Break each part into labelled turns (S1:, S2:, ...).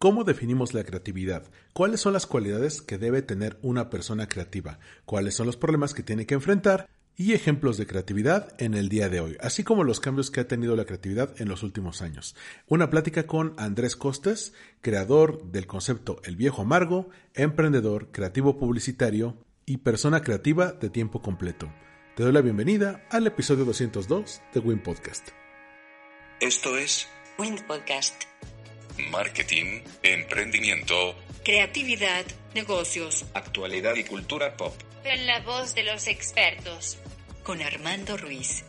S1: ¿Cómo definimos la creatividad? ¿Cuáles son las cualidades que debe tener una persona creativa? ¿Cuáles son los problemas que tiene que enfrentar? Y ejemplos de creatividad en el día de hoy, así como los cambios que ha tenido la creatividad en los últimos años. Una plática con Andrés Costes, creador del concepto El Viejo Amargo, emprendedor, creativo publicitario y persona creativa de tiempo completo. Te doy la bienvenida al episodio 202 de Win Podcast.
S2: Esto es
S3: Win Podcast.
S2: Marketing, emprendimiento,
S3: Creatividad, negocios,
S2: actualidad y cultura pop.
S4: En la voz de los expertos.
S3: Con Armando Ruiz.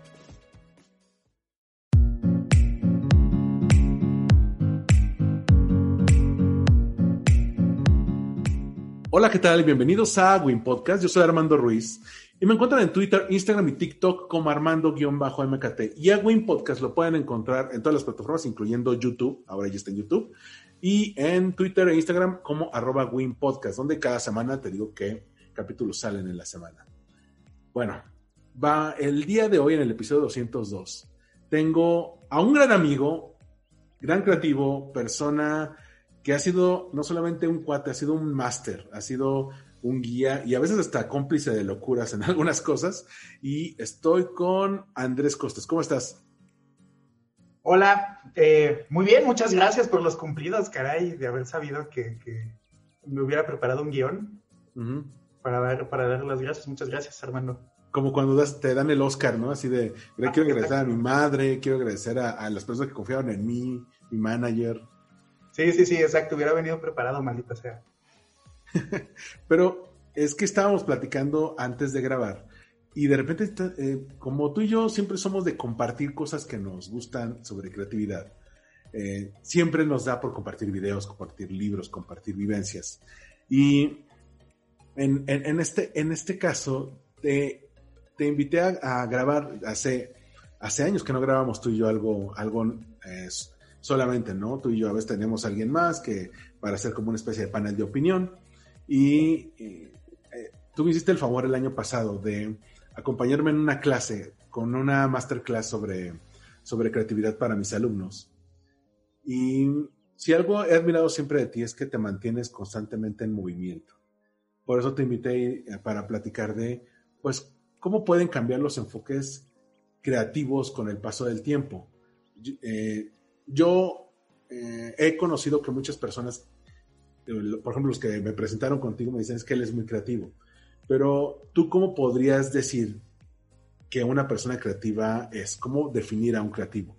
S1: Hola, ¿qué tal? Bienvenidos a Win Podcast. Yo soy Armando Ruiz y me encuentran en Twitter, Instagram y TikTok como Armando-MKT. Y a Win Podcast lo pueden encontrar en todas las plataformas, incluyendo YouTube. Ahora ya está en YouTube. Y en Twitter e Instagram como @Win Podcast, donde cada semana te digo qué capítulos salen en la semana. Bueno, va el día de hoy en el episodio 202. Tengo a un gran amigo, gran creativo, persona que ha sido no solamente un cuate, ha sido un máster, ha sido un guía y a veces hasta cómplice de locuras en algunas cosas. Y estoy con Andrés Costes. ¿Cómo estás?
S5: Hola, muy bien, muchas gracias por los cumplidos, caray, de haber sabido que me hubiera preparado un guión para dar las gracias. Muchas gracias, Armando.
S1: Como cuando te dan el Oscar, ¿no? Así de, quiero agradecer a mi madre, quiero agradecer a las personas que confiaron en mí, mi manager.
S5: Sí, exacto, hubiera venido preparado, maldita sea.
S1: Pero es que estábamos platicando antes de grabar y de repente, como tú y yo siempre somos de compartir cosas que nos gustan sobre creatividad, siempre nos da por compartir videos, compartir libros, compartir vivencias. Y en este caso, te invité a grabar, hace años que no grabamos tú y yo algo solamente, ¿no? Tú y yo a veces tenemos a alguien más que para hacer como una especie de panel de opinión. Y tú me hiciste el favor el año pasado de acompañarme en una clase, con una masterclass sobre creatividad para mis alumnos. Y si algo he admirado siempre de ti es que te mantienes constantemente en movimiento. Por eso te invité para platicar de, pues, cómo pueden cambiar los enfoques creativos con el paso del tiempo. Yo he conocido que muchas personas, por ejemplo, los que me presentaron contigo me dicen es que él es muy creativo. Pero ¿tú cómo podrías decir que una persona creativa es? ¿Cómo definir a un creativo?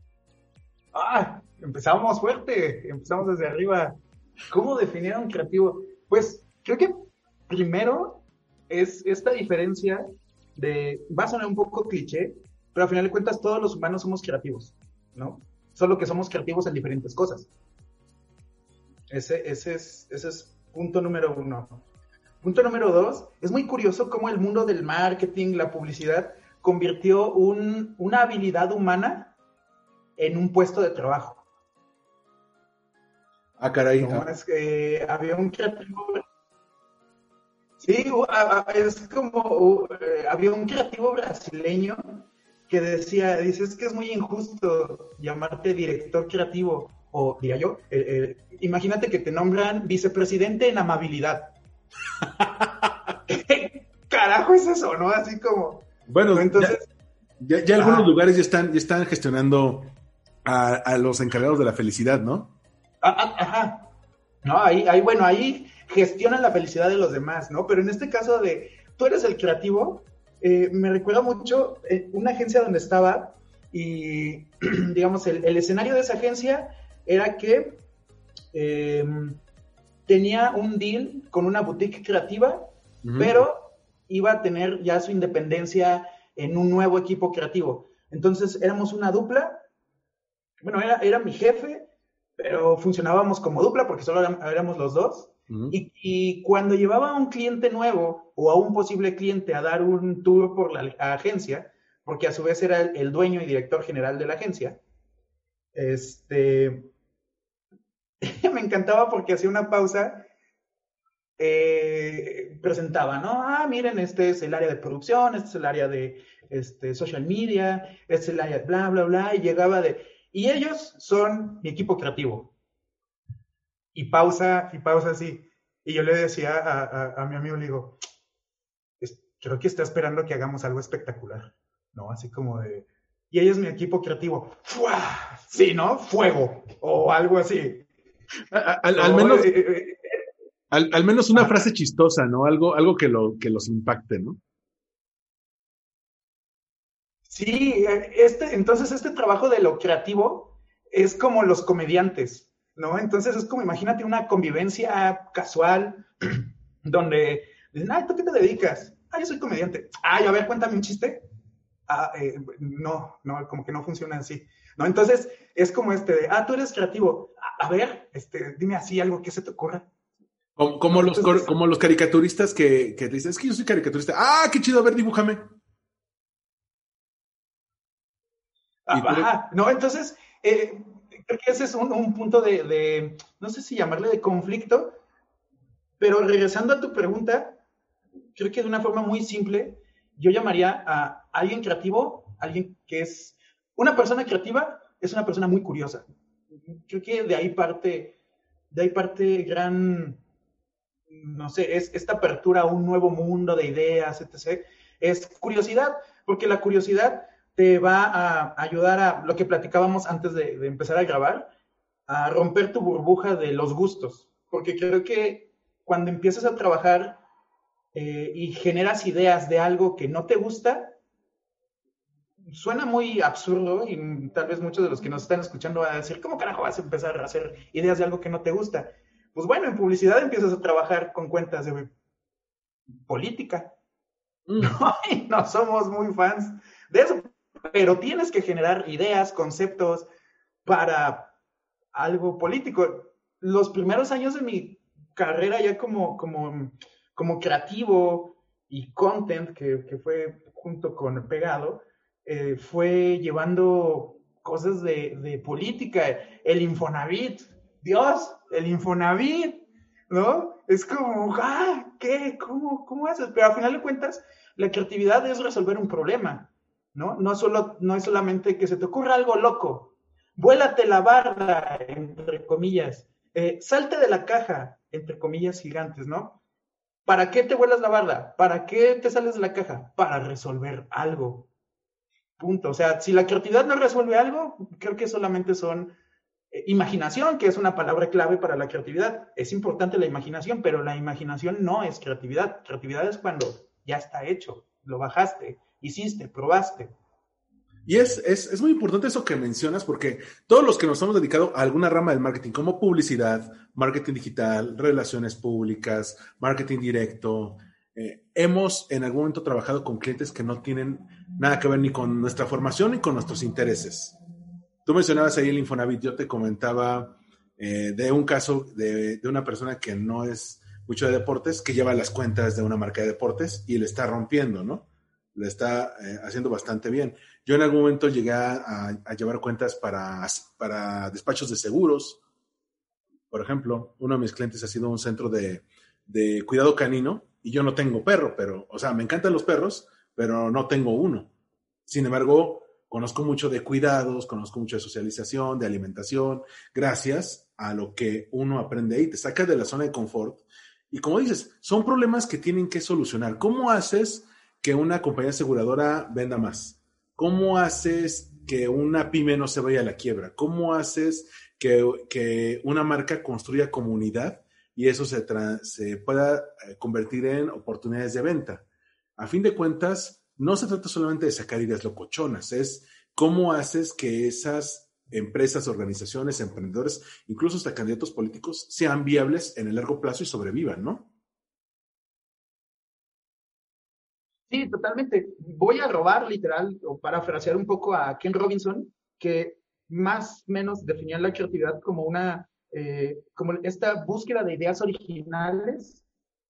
S5: Empezamos fuerte, empezamos desde arriba. ¿Cómo definir a un creativo? Pues creo que primero es esta diferencia va a sonar un poco cliché, pero al final de cuentas todos los humanos somos creativos, ¿no? Solo que somos creativos en diferentes cosas. Ese es punto número 1. Punto número 2, es muy curioso cómo el mundo del marketing, la publicidad, convirtió una habilidad humana en un puesto de trabajo.
S1: Caray.
S5: No, es que había un creativo... Sí, es como... había un creativo brasileño que dice, es que es muy injusto llamarte director creativo, o diría yo, imagínate que te nombran vicepresidente en amabilidad. ¿Qué carajo es eso, no? Así como...
S1: Bueno, entonces... ya algunos lugares ya están gestionando a los encargados de la felicidad, ¿no?
S5: Ajá. No, ahí gestionan la felicidad de los demás, ¿no? Pero en este caso de, tú eres el creativo, me recuerda mucho una agencia donde estaba y, digamos, el escenario de esa agencia era que tenía un deal con una boutique creativa, pero iba a tener ya su independencia en un nuevo equipo creativo. Entonces éramos una dupla, bueno, era mi jefe, pero funcionábamos como dupla porque solo éramos los dos. Y cuando llevaba a un cliente nuevo o a un posible cliente a dar un tour por la agencia, porque a su vez era el dueño y director general de la agencia, me encantaba porque hacía una pausa, presentaba, ¿no? Miren, este es el área de producción, este es el área de social media, este es el área de bla, bla, bla, y llegaba y ellos son mi equipo creativo. y pausa así. Y yo le decía a mi amigo, le digo, creo que está esperando que hagamos algo espectacular, ¿no? Así como de, y ella es mi equipo creativo. ¡Fua! Sí, ¿no? Fuego, o algo así.
S1: Al menos, al menos una frase chistosa, ¿no? Algo que los impacte, ¿no?
S5: Sí, entonces este trabajo de lo creativo es como los comediantes, ¿no? Entonces es como, imagínate una convivencia casual donde dicen, ay, ¿tú qué te dedicas? Ah, yo soy comediante. Ay, a ver, cuéntame un chiste. No, como que no funciona así. ¿No? Entonces es como tú eres creativo. A ver, dime así algo que se te ocurra.
S1: Como los caricaturistas que te dicen, es que yo soy caricaturista. Ah, qué chido, a ver, dibújame.
S5: Ajá, no, entonces, creo que ese es un punto de, no sé si llamarle de conflicto, pero regresando a tu pregunta, creo que de una forma muy simple, yo llamaría a alguien creativo, alguien que es, una persona creativa es una persona muy curiosa. Creo que de ahí parte gran, no sé, es esta apertura a un nuevo mundo de ideas, etc. Es curiosidad, porque la curiosidad te va a ayudar a lo que platicábamos antes de empezar a grabar, a romper tu burbuja de los gustos, porque creo que cuando empiezas a trabajar y generas ideas de algo que no te gusta, suena muy absurdo y tal vez muchos de los que nos están escuchando van a decir, ¿cómo carajo vas a empezar a hacer ideas de algo que no te gusta? Pues bueno, en publicidad empiezas a trabajar con cuentas de política. No, no somos muy fans de eso, pero tienes que generar ideas, conceptos para algo político. Los primeros años de mi carrera ya como creativo y content, que fue junto con Pegado, fue llevando cosas de política, el Infonavit, Dios, el Infonavit, ¿no? Es como, ¿qué? ¿Cómo haces? Pero al final de cuentas, la creatividad es resolver un problema, ¿no? No es solamente que se te ocurra algo loco, vuélate la barda, entre comillas, salte de la caja, entre comillas gigantes, ¿no? ¿Para qué te vuelas la barda? ¿Para qué te sales de la caja? Para resolver algo. Punto. O sea, si la creatividad no resuelve algo, creo que solamente son imaginación, que es una palabra clave para la creatividad. Es importante la imaginación, pero la imaginación no es creatividad. Creatividad es cuando ya está hecho, lo bajaste, hiciste, probaste.
S1: Y es muy importante eso que mencionas, porque todos los que nos hemos dedicado a alguna rama del marketing, como publicidad, marketing digital, relaciones públicas, marketing directo, hemos en algún momento trabajado con clientes que no tienen nada que ver ni con nuestra formación ni con nuestros intereses. Tú mencionabas ahí el Infonavit, yo te comentaba de un caso de una persona que no es mucho de deportes, que lleva las cuentas de una marca de deportes y le está rompiendo, ¿no? Le está haciendo bastante bien. Yo en algún momento llegué a llevar cuentas para despachos de seguros. Por ejemplo, uno de mis clientes ha sido un centro de cuidado canino y yo no tengo perro, pero, o sea, me encantan los perros, pero no tengo uno. Sin embargo, conozco mucho de cuidados, conozco mucho de socialización, de alimentación, gracias a lo que uno aprende ahí. Te saca de la zona de confort. Y como dices, son problemas que tienen que solucionar. ¿Cómo haces que una compañía aseguradora venda más? ¿Cómo haces que una pyme no se vaya a la quiebra? ¿Cómo haces que una marca construya comunidad y eso se pueda convertir en oportunidades de venta? A fin de cuentas, no se trata solamente de sacar ideas locochonas, es cómo haces que esas empresas, organizaciones, emprendedores, incluso hasta candidatos políticos, sean viables en el largo plazo y sobrevivan, ¿no?
S5: Sí, totalmente. Voy a robar literal o parafrasear un poco a Ken Robinson, que más o menos definía la creatividad como como esta búsqueda de ideas originales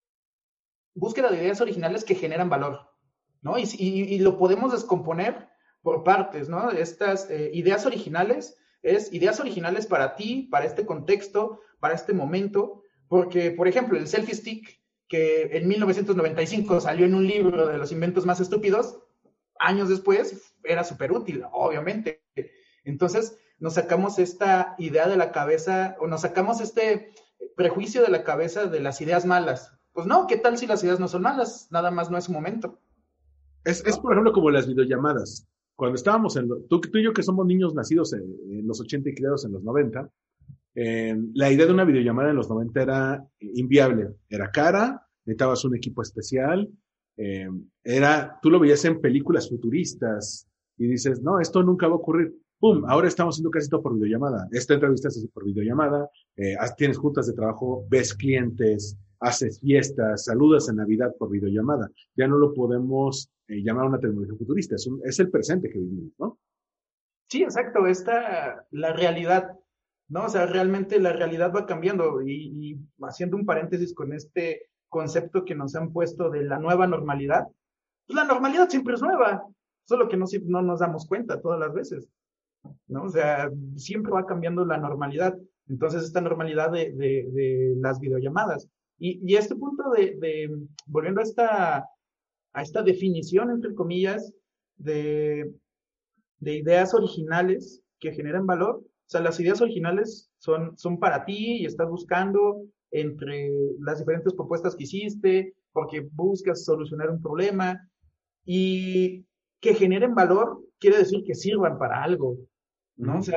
S5: que generan valor, ¿no? Y lo podemos descomponer por partes, ¿no? Estas ideas originales ideas originales para ti, para este contexto, para este momento, porque, por ejemplo, el selfie stick, que en 1995 salió en un libro de los inventos más estúpidos, años después era súper útil, obviamente. Entonces, nos sacamos esta idea de la cabeza, o nos sacamos prejuicio de la cabeza de las ideas malas. Pues no, ¿qué tal si las ideas no son malas? Nada más no es su momento.
S1: Es por ejemplo, como las videollamadas. Cuando estábamos tú y yo que somos niños nacidos en los 80 y criados en los 90, la idea de una videollamada en los 90 era inviable. Era cara, necesitabas un equipo especial, tú lo veías en películas futuristas y dices, no, esto nunca va a ocurrir. ¡Pum! Ahora estamos haciendo casi todo por videollamada. Esta entrevista se hace por videollamada, tienes juntas de trabajo, ves clientes, haces fiestas, saludas en Navidad por videollamada. Ya no lo podemos llamar una tecnología futurista, es el presente que vivimos, ¿no?
S5: Sí, exacto, la realidad, ¿no? O sea, realmente la realidad va cambiando y haciendo un paréntesis con este concepto que nos han puesto de la nueva normalidad, pues la normalidad siempre es nueva, solo que no nos damos cuenta todas las veces, ¿no? O sea, siempre va cambiando la normalidad. Entonces, esta normalidad de las videollamadas. Y este punto volviendo a esta definición, entre comillas, de ideas originales que generan valor. O sea, las ideas originales son para ti y estás buscando entre las diferentes propuestas que hiciste, porque buscas solucionar un problema, y que generen valor quiere decir que sirvan para algo, ¿no? O sea,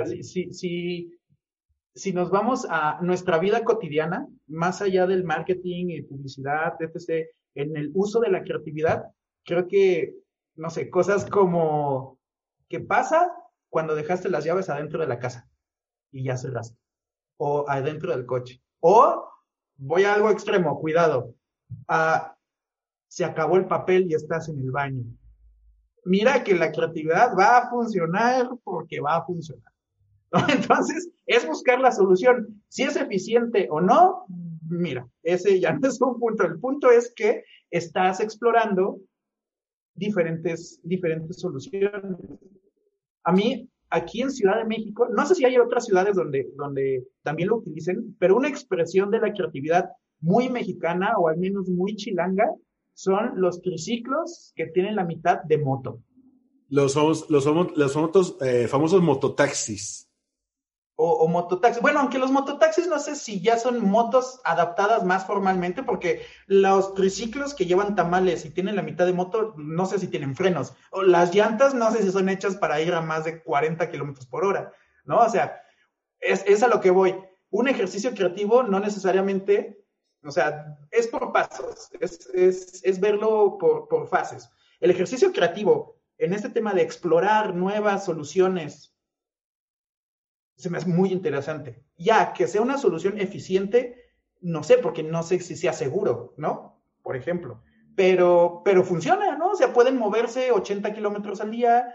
S5: si nos vamos a nuestra vida cotidiana, más allá del marketing y publicidad, etc., en el uso de la creatividad, creo que, no sé, cosas como, ¿qué pasa cuando dejaste las llaves adentro de la casa y ya cerraste? O adentro del coche. O, voy a algo extremo, cuidado, se acabó el papel y estás en el baño. Mira que la creatividad va a funcionar porque va a funcionar, ¿no? Entonces, es buscar la solución. Si es eficiente o no, mira, ese ya no es un punto. El punto es que estás explorando diferentes soluciones. A mí, aquí en Ciudad de México, no sé si hay otras ciudades donde también lo utilicen, pero una expresión de la creatividad muy mexicana, o al menos muy chilanga, son los triciclos que tienen la mitad de moto.
S1: Los famosos mototaxis.
S5: O mototaxis. Bueno, aunque los mototaxis no sé si ya son motos adaptadas más formalmente, porque los triciclos que llevan tamales y tienen la mitad de moto, no sé si tienen frenos. O las llantas, no sé si son hechas para ir a más de 40 kilómetros por hora, ¿no? O sea, es a lo que voy. Un ejercicio creativo no necesariamente, o sea, es por pasos, es verlo por fases. El ejercicio creativo en este tema de explorar nuevas soluciones se me hace muy interesante. Ya, que sea una solución eficiente, no sé, porque no sé si sea seguro, ¿no? Por ejemplo. Pero funciona, ¿no? O sea, pueden moverse 80 kilómetros al día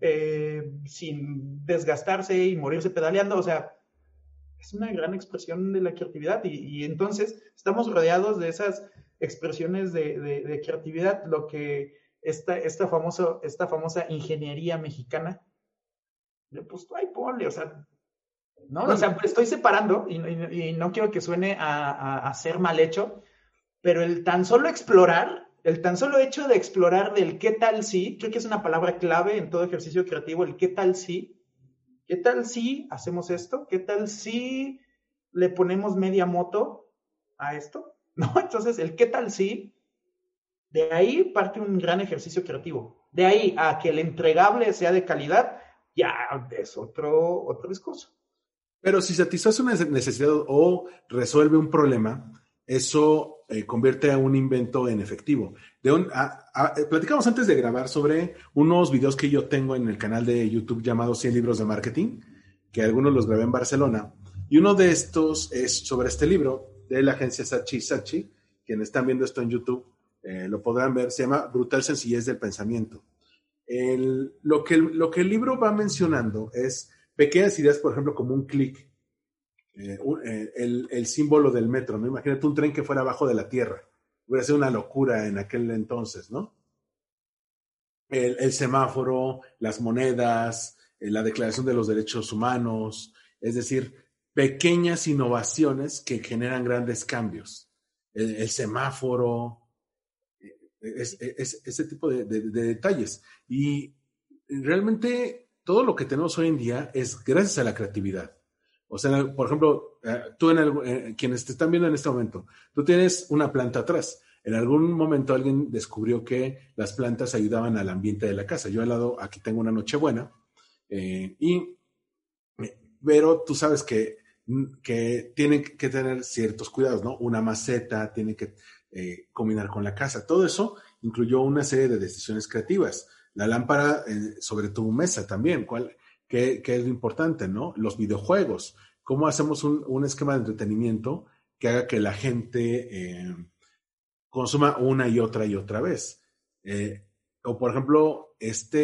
S5: sin desgastarse y morirse pedaleando. O sea, es una gran expresión de la creatividad y entonces estamos rodeados de esas expresiones de creatividad, lo que esta famosa ingeniería mexicana, pues ahí ponle, o sea, ¿no? O sea, estoy separando y no quiero que suene a ser mal hecho, pero el tan solo hecho de explorar del qué tal si, creo que es una palabra clave en todo ejercicio creativo, el qué tal si hacemos esto, qué tal si le ponemos media moto a esto, ¿no? Entonces, el qué tal si, de ahí parte un gran ejercicio creativo. De ahí a que el entregable sea de calidad, ya es otro discurso.
S1: Pero si satisface una necesidad o resuelve un problema, eso convierte a un invento en efectivo. Platicamos antes de grabar sobre unos videos que yo tengo en el canal de YouTube llamado 100 libros de marketing, que algunos los grabé en Barcelona. Y uno de estos es sobre este libro de la agencia Saatchi. Quienes están viendo esto en YouTube lo podrán ver. Se llama Brutal Sencillez del Pensamiento. Lo que el libro va mencionando es pequeñas ideas, por ejemplo, como un clic, el símbolo del metro, ¿no? Imagínate un tren que fuera abajo de la tierra. Hubiera sido una locura en aquel entonces, ¿no? El semáforo, las monedas, la Declaración de los Derechos Humanos, es decir, pequeñas innovaciones que generan grandes cambios. El semáforo, ese tipo de detalles. Y realmente todo lo que tenemos hoy en día es gracias a la creatividad. O sea, por ejemplo, tú quienes te están viendo en este momento, tú tienes una planta atrás. En algún momento alguien descubrió que las plantas ayudaban al ambiente de la casa. Yo al lado, aquí tengo una Nochebuena, pero tú sabes que tienen que tener ciertos cuidados, ¿no? Una maceta, tienen que combinar con la casa. Todo eso incluyó una serie de decisiones creativas. La lámpara sobre tu mesa también, ¿qué es lo importante, ¿no? Los videojuegos. ¿Cómo hacemos un esquema de entretenimiento que haga que la gente consuma una y otra vez? O por ejemplo,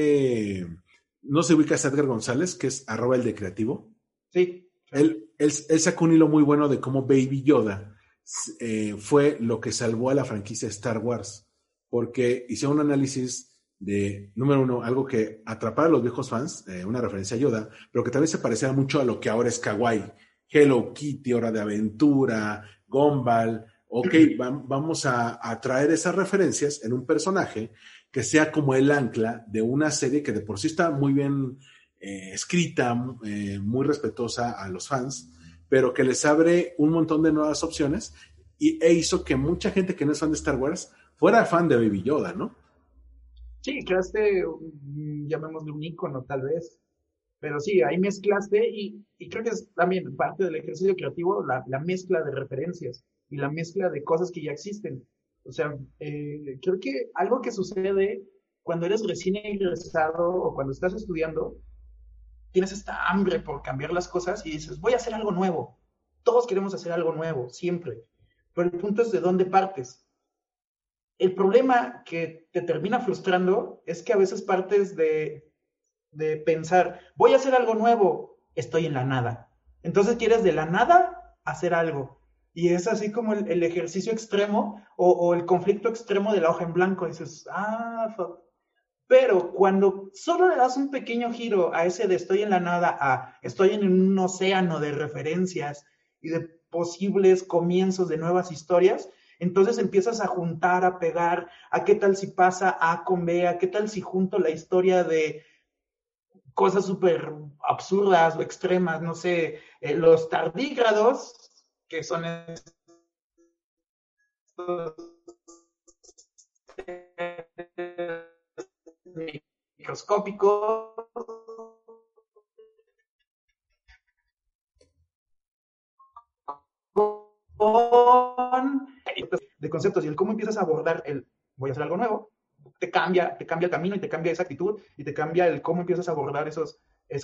S1: no se ubica a Edgar González, que es @el de creativo.
S5: Sí.
S1: Él sacó un hilo muy bueno de cómo Baby Yoda fue lo que salvó a la franquicia Star Wars, porque hizo un análisis de, número uno, algo que atrapara a los viejos fans, una referencia a Yoda, pero que también se parecía mucho a lo que ahora es Kawaii, Hello Kitty, Hora de Aventura, Gumball. Ok, vamos a traer esas referencias en un personaje que sea como el ancla de una serie que de por sí está muy bien escrita, muy respetuosa a los fans, pero que les abre un montón de nuevas opciones e hizo que mucha gente que no es fan de Star Wars fuera fan de Baby Yoda, ¿no?
S5: Sí, creaste, llamémosle un ícono tal vez, pero sí, ahí mezclaste y creo que es también parte del ejercicio creativo la mezcla de referencias y la mezcla de cosas que ya existen. O sea, creo que algo que sucede cuando eres recién egresado o cuando estás estudiando, tienes esta hambre por cambiar las cosas y dices, voy a hacer algo nuevo. Todos queremos hacer algo nuevo, siempre. Pero el punto es de dónde partes. El problema que te termina frustrando es que a veces partes de pensar, voy a hacer algo nuevo, estoy en la nada. Entonces quieres de la nada hacer algo. Y es así como el ejercicio extremo o el conflicto extremo de la hoja en blanco. Dices, fuck. Pero cuando solo le das un pequeño giro a ese de estoy en la nada a estoy en un océano de referencias y de posibles comienzos de nuevas historias, entonces empiezas a juntar, a pegar, a qué tal si pasa A con B, a qué tal si junto la historia de cosas súper absurdas o extremas, no sé, los tardígrados, que son estos microscópicos, de conceptos, y el cómo empiezas a abordar voy a hacer algo nuevo, te cambia el camino y te cambia esa actitud y te cambia el cómo empiezas a abordar esos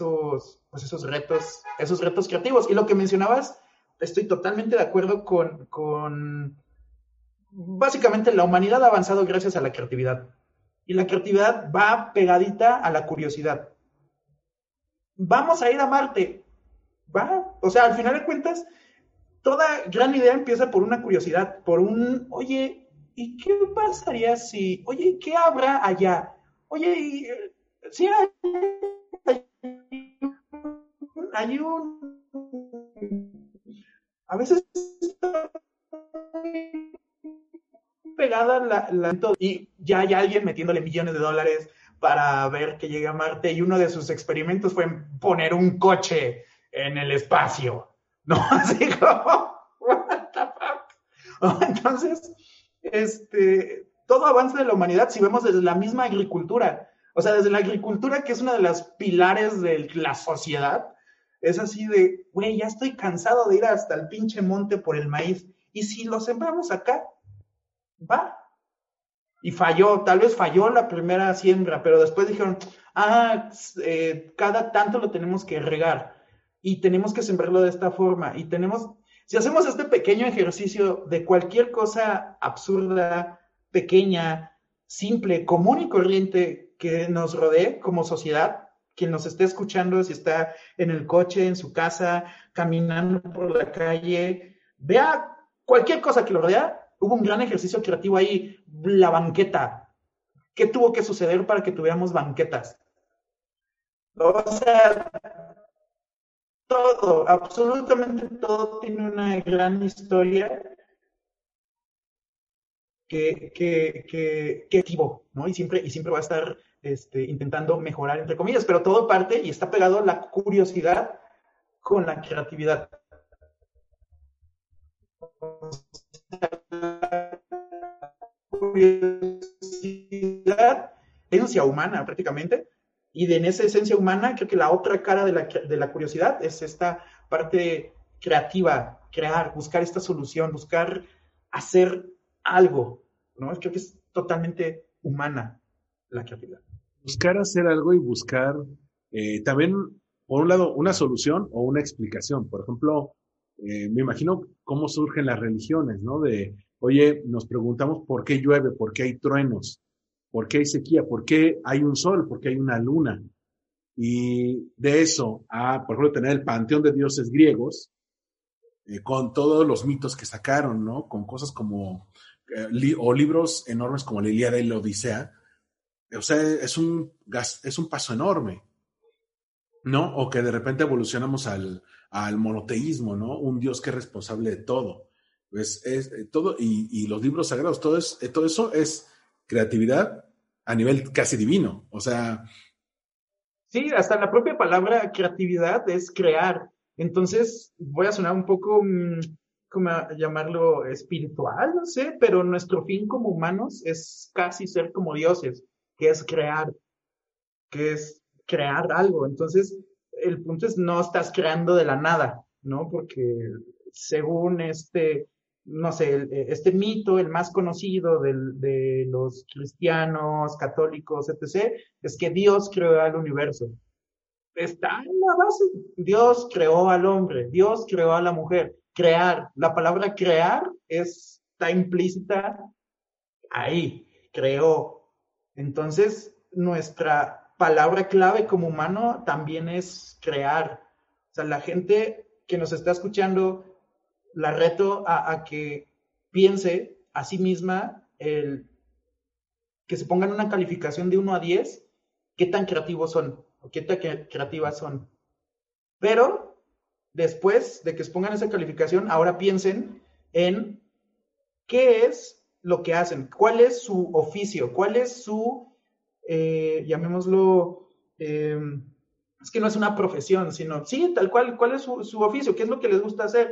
S5: retos creativos. Y lo que mencionabas, estoy totalmente de acuerdo con básicamente la humanidad ha avanzado gracias a la creatividad. Y la creatividad va pegadita a la curiosidad. Vamos a ir a Marte. ¿Va? O sea, al final de cuentas, toda gran idea empieza por una curiosidad, por oye, ¿y qué pasaría si, oye, qué habrá allá? Oye, si hay a veces pegada y ya hay alguien metiéndole millones de dólares para ver que llegue a Marte y uno de sus experimentos fue poner un coche en el espacio, ¿no? Así como, what the fuck. Entonces, todo avance de la humanidad, si vemos desde la misma agricultura, o sea, desde la agricultura, que es una de las pilares de la sociedad, es así de, güey, ya estoy cansado de ir hasta el pinche monte por el maíz, y si lo sembramos acá, va. Y tal vez falló la primera siembra, pero después dijeron, cada tanto lo tenemos que regar y tenemos que sembrarlo de esta forma. Y si hacemos este pequeño ejercicio de cualquier cosa absurda, pequeña, simple, común y corriente que nos rodee como sociedad, quien nos esté escuchando, si está en el coche, en su casa, caminando por la calle, vea cualquier cosa que lo rodea. Hubo un gran ejercicio creativo ahí, la banqueta. ¿Qué tuvo que suceder para que tuviéramos banquetas? O sea, todo, absolutamente todo tiene una gran historia que activo, ¿no? Y siempre va a estar intentando mejorar, entre comillas, pero todo parte y está pegado a la curiosidad con la creatividad. Curiosidad, esencia humana prácticamente, y en esa esencia humana creo que la otra cara de la curiosidad es esta parte creativa, crear, buscar esta solución, buscar hacer algo, ¿no? Creo que es totalmente humana la creatividad.
S1: Buscar hacer algo y buscar también, por un lado, una solución o una explicación. Por ejemplo, me imagino cómo surgen las religiones, ¿no? Oye, nos preguntamos por qué llueve, por qué hay truenos, por qué hay sequía, por qué hay un sol, por qué hay una luna. Y de eso a, por ejemplo, tener el panteón de dioses griegos, con todos los mitos que sacaron, ¿no? Con cosas como, o libros enormes como la Ilíada y la Odisea. O sea, es un paso enorme, ¿no? O que de repente evolucionamos al monoteísmo, ¿no? Un Dios que es responsable de todo. Pues todo, y los libros sagrados, todo eso es creatividad a nivel casi divino. O sea,
S5: sí, hasta la propia palabra creatividad es crear. Entonces, voy a sonar un poco, ¿cómo llamarlo? Espiritual, no sé, pero nuestro fin como humanos es casi ser como dioses, que es crear algo. Entonces, el punto es no estás creando de la nada, ¿no? Porque según no sé, este mito, el más conocido de los cristianos, católicos, etc., es que Dios creó al universo. Está en la base. Dios creó al hombre, Dios creó a la mujer. Crear, la palabra crear está implícita ahí, creó. Entonces, nuestra palabra clave como humano también es crear. O sea, la gente que nos está escuchando, la reto a que piense a sí misma, que se pongan una calificación de 1 a 10, qué tan creativos son o qué tan creativas son. Pero después de que se pongan esa calificación, ahora piensen en qué es lo que hacen, cuál es su oficio, cuál es su, llamémoslo, es que no es una profesión, sino, sí, tal cuál es su oficio, qué es lo que les gusta hacer,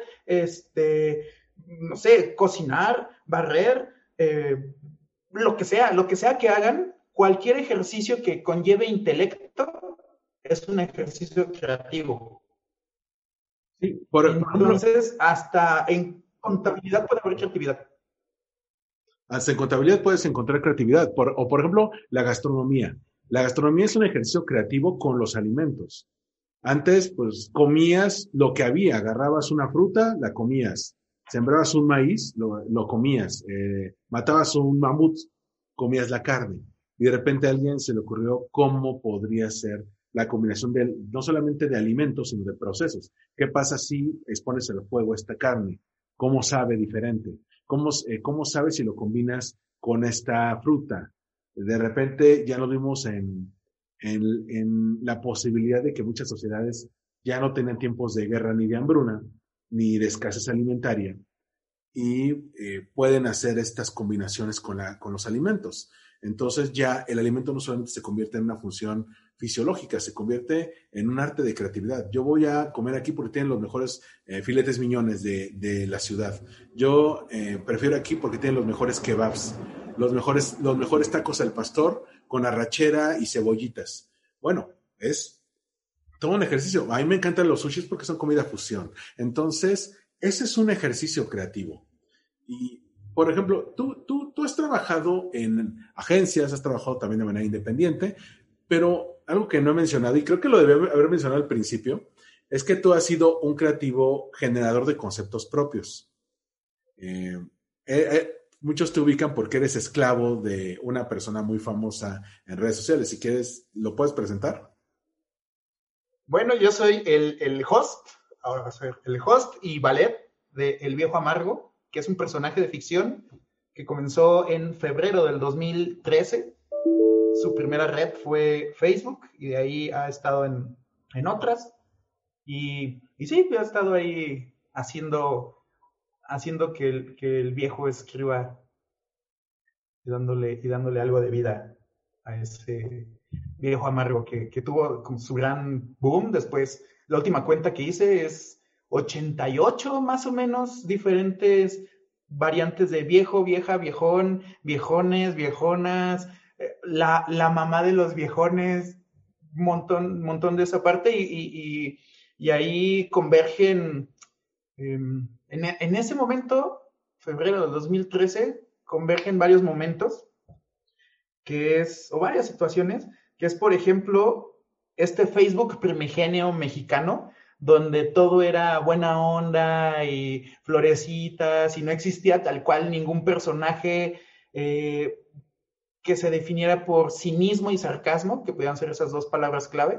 S5: no sé, cocinar, barrer, lo que sea que hagan, cualquier ejercicio que conlleve intelecto es un ejercicio creativo.
S1: sí,
S5: Entonces, hasta en contabilidad puede haber creatividad.
S1: hasta en contabilidad puedes encontrar creatividad. Por ejemplo, la gastronomía. La gastronomía es un ejercicio creativo con los alimentos. Antes, pues, comías lo que había. Agarrabas una fruta, la comías. Sembrabas un maíz, lo comías. Matabas un mamut, comías la carne. Y de repente a alguien se le ocurrió cómo podría ser la combinación no solamente de alimentos, sino de procesos. ¿Qué pasa si expones al fuego esta carne? ¿Cómo sabe diferente? ¿Cómo sabes si lo combinas con esta fruta? De repente ya lo vimos en la posibilidad de que muchas sociedades ya no tengan tiempos de guerra ni de hambruna, ni de escasez alimentaria, y pueden hacer estas combinaciones con los alimentos. Entonces ya el alimento no solamente se convierte en una función fisiológica, se convierte en un arte de creatividad. Yo voy a comer aquí porque tienen los mejores filetes miñones de la ciudad. Yo prefiero aquí porque tienen los mejores kebabs, los mejores tacos al pastor con arrachera y cebollitas. Bueno, es todo un ejercicio. A mí me encantan los sushis porque son comida fusión. Entonces, ese es un ejercicio creativo. Y, por ejemplo, tú has trabajado en agencias, has trabajado también de manera independiente, pero algo que no he mencionado, y creo que lo debí haber mencionado al principio, es que tú has sido un creativo generador de conceptos propios. Muchos te ubican porque eres esclavo de una persona muy famosa en redes sociales. Si quieres, ¿lo puedes presentar?
S5: Bueno, yo soy el host, ahora va a ser el host y ballet de El Viejo Amargo, que es un personaje de ficción que comenzó en febrero del 2013. Su primera red fue Facebook y de ahí ha estado en otras. Y sí, ha estado ahí haciendo que el viejo escriba y dándole algo de vida a ese Viejo Amargo que tuvo como su gran boom. Después la última cuenta que hice es 88 más o menos diferentes variantes de viejo, vieja, viejón, viejones, viejonas, la mamá de los viejones, montón de esa parte y ahí convergen, en ese momento, febrero del 2013, convergen varios momentos, o varias situaciones, que es, por ejemplo, este Facebook primigenio mexicano, donde todo era buena onda y florecitas y no existía tal cual ningún personaje que se definiera por cinismo y sarcasmo, que pudieran ser esas dos palabras clave.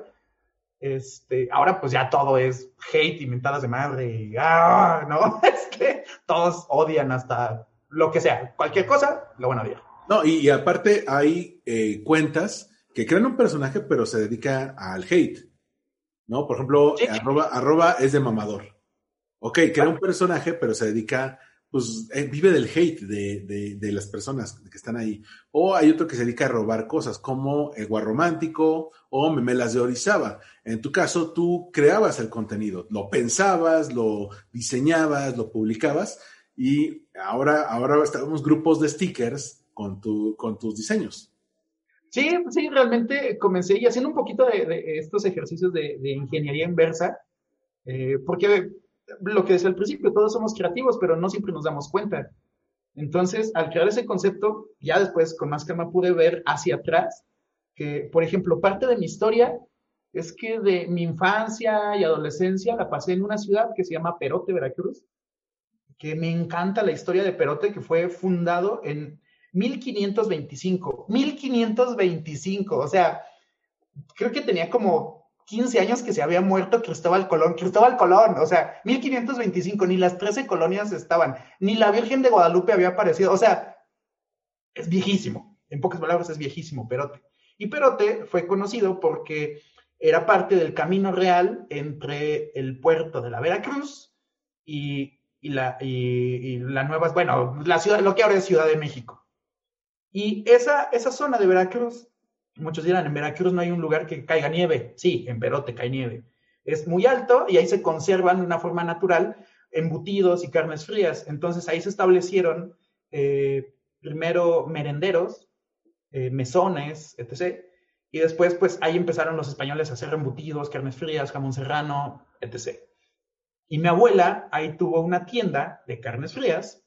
S5: Ahora pues ya todo es hate y mentadas de madre y ¿no? Todos odian hasta lo que sea, cualquier cosa lo van a odiar.
S1: No, y aparte hay cuentas que crean un personaje pero se dedica al hate, ¿no? Por ejemplo,
S5: Sí.
S1: arroba es de mamador. Ok, crea un personaje pero se dedica, pues vive del hate de las personas que están ahí. O hay otro que se dedica a robar cosas, como el guarromántico o memelas de Orizaba. En tu caso, tú creabas el contenido, lo pensabas, lo diseñabas, lo publicabas, y ahora estamos grupos de stickers con tus diseños.
S5: Sí, realmente comencé y haciendo un poquito de estos ejercicios de ingeniería inversa, porque lo que decía al principio, todos somos creativos, pero no siempre nos damos cuenta. Entonces, al crear ese concepto, ya después con más calma pude ver hacia atrás que, por ejemplo, parte de mi historia es que de mi infancia y adolescencia la pasé en una ciudad que se llama Perote, Veracruz, que me encanta la historia de Perote, que fue fundado en 1525. 1525, o sea, creo que tenía como 15 años que se había muerto Cristóbal Colón, o sea, 1525, ni las 13 colonias estaban, ni la Virgen de Guadalupe había aparecido, o sea, es viejísimo, en pocas palabras es viejísimo Perote. Y Perote fue conocido porque era parte del camino real entre el puerto de la Veracruz y la nueva, bueno, la ciudad, lo que ahora es Ciudad de México. Y esa zona de Veracruz, muchos dirán, en Veracruz no hay un lugar que caiga nieve. Sí, en Perote cae nieve. Es muy alto y ahí se conservan de una forma natural embutidos y carnes frías. Entonces ahí se establecieron primero merenderos, mesones, etc. Y después, pues ahí empezaron los españoles a hacer embutidos, carnes frías, jamón serrano, etc. Y mi abuela ahí tuvo una tienda de carnes frías.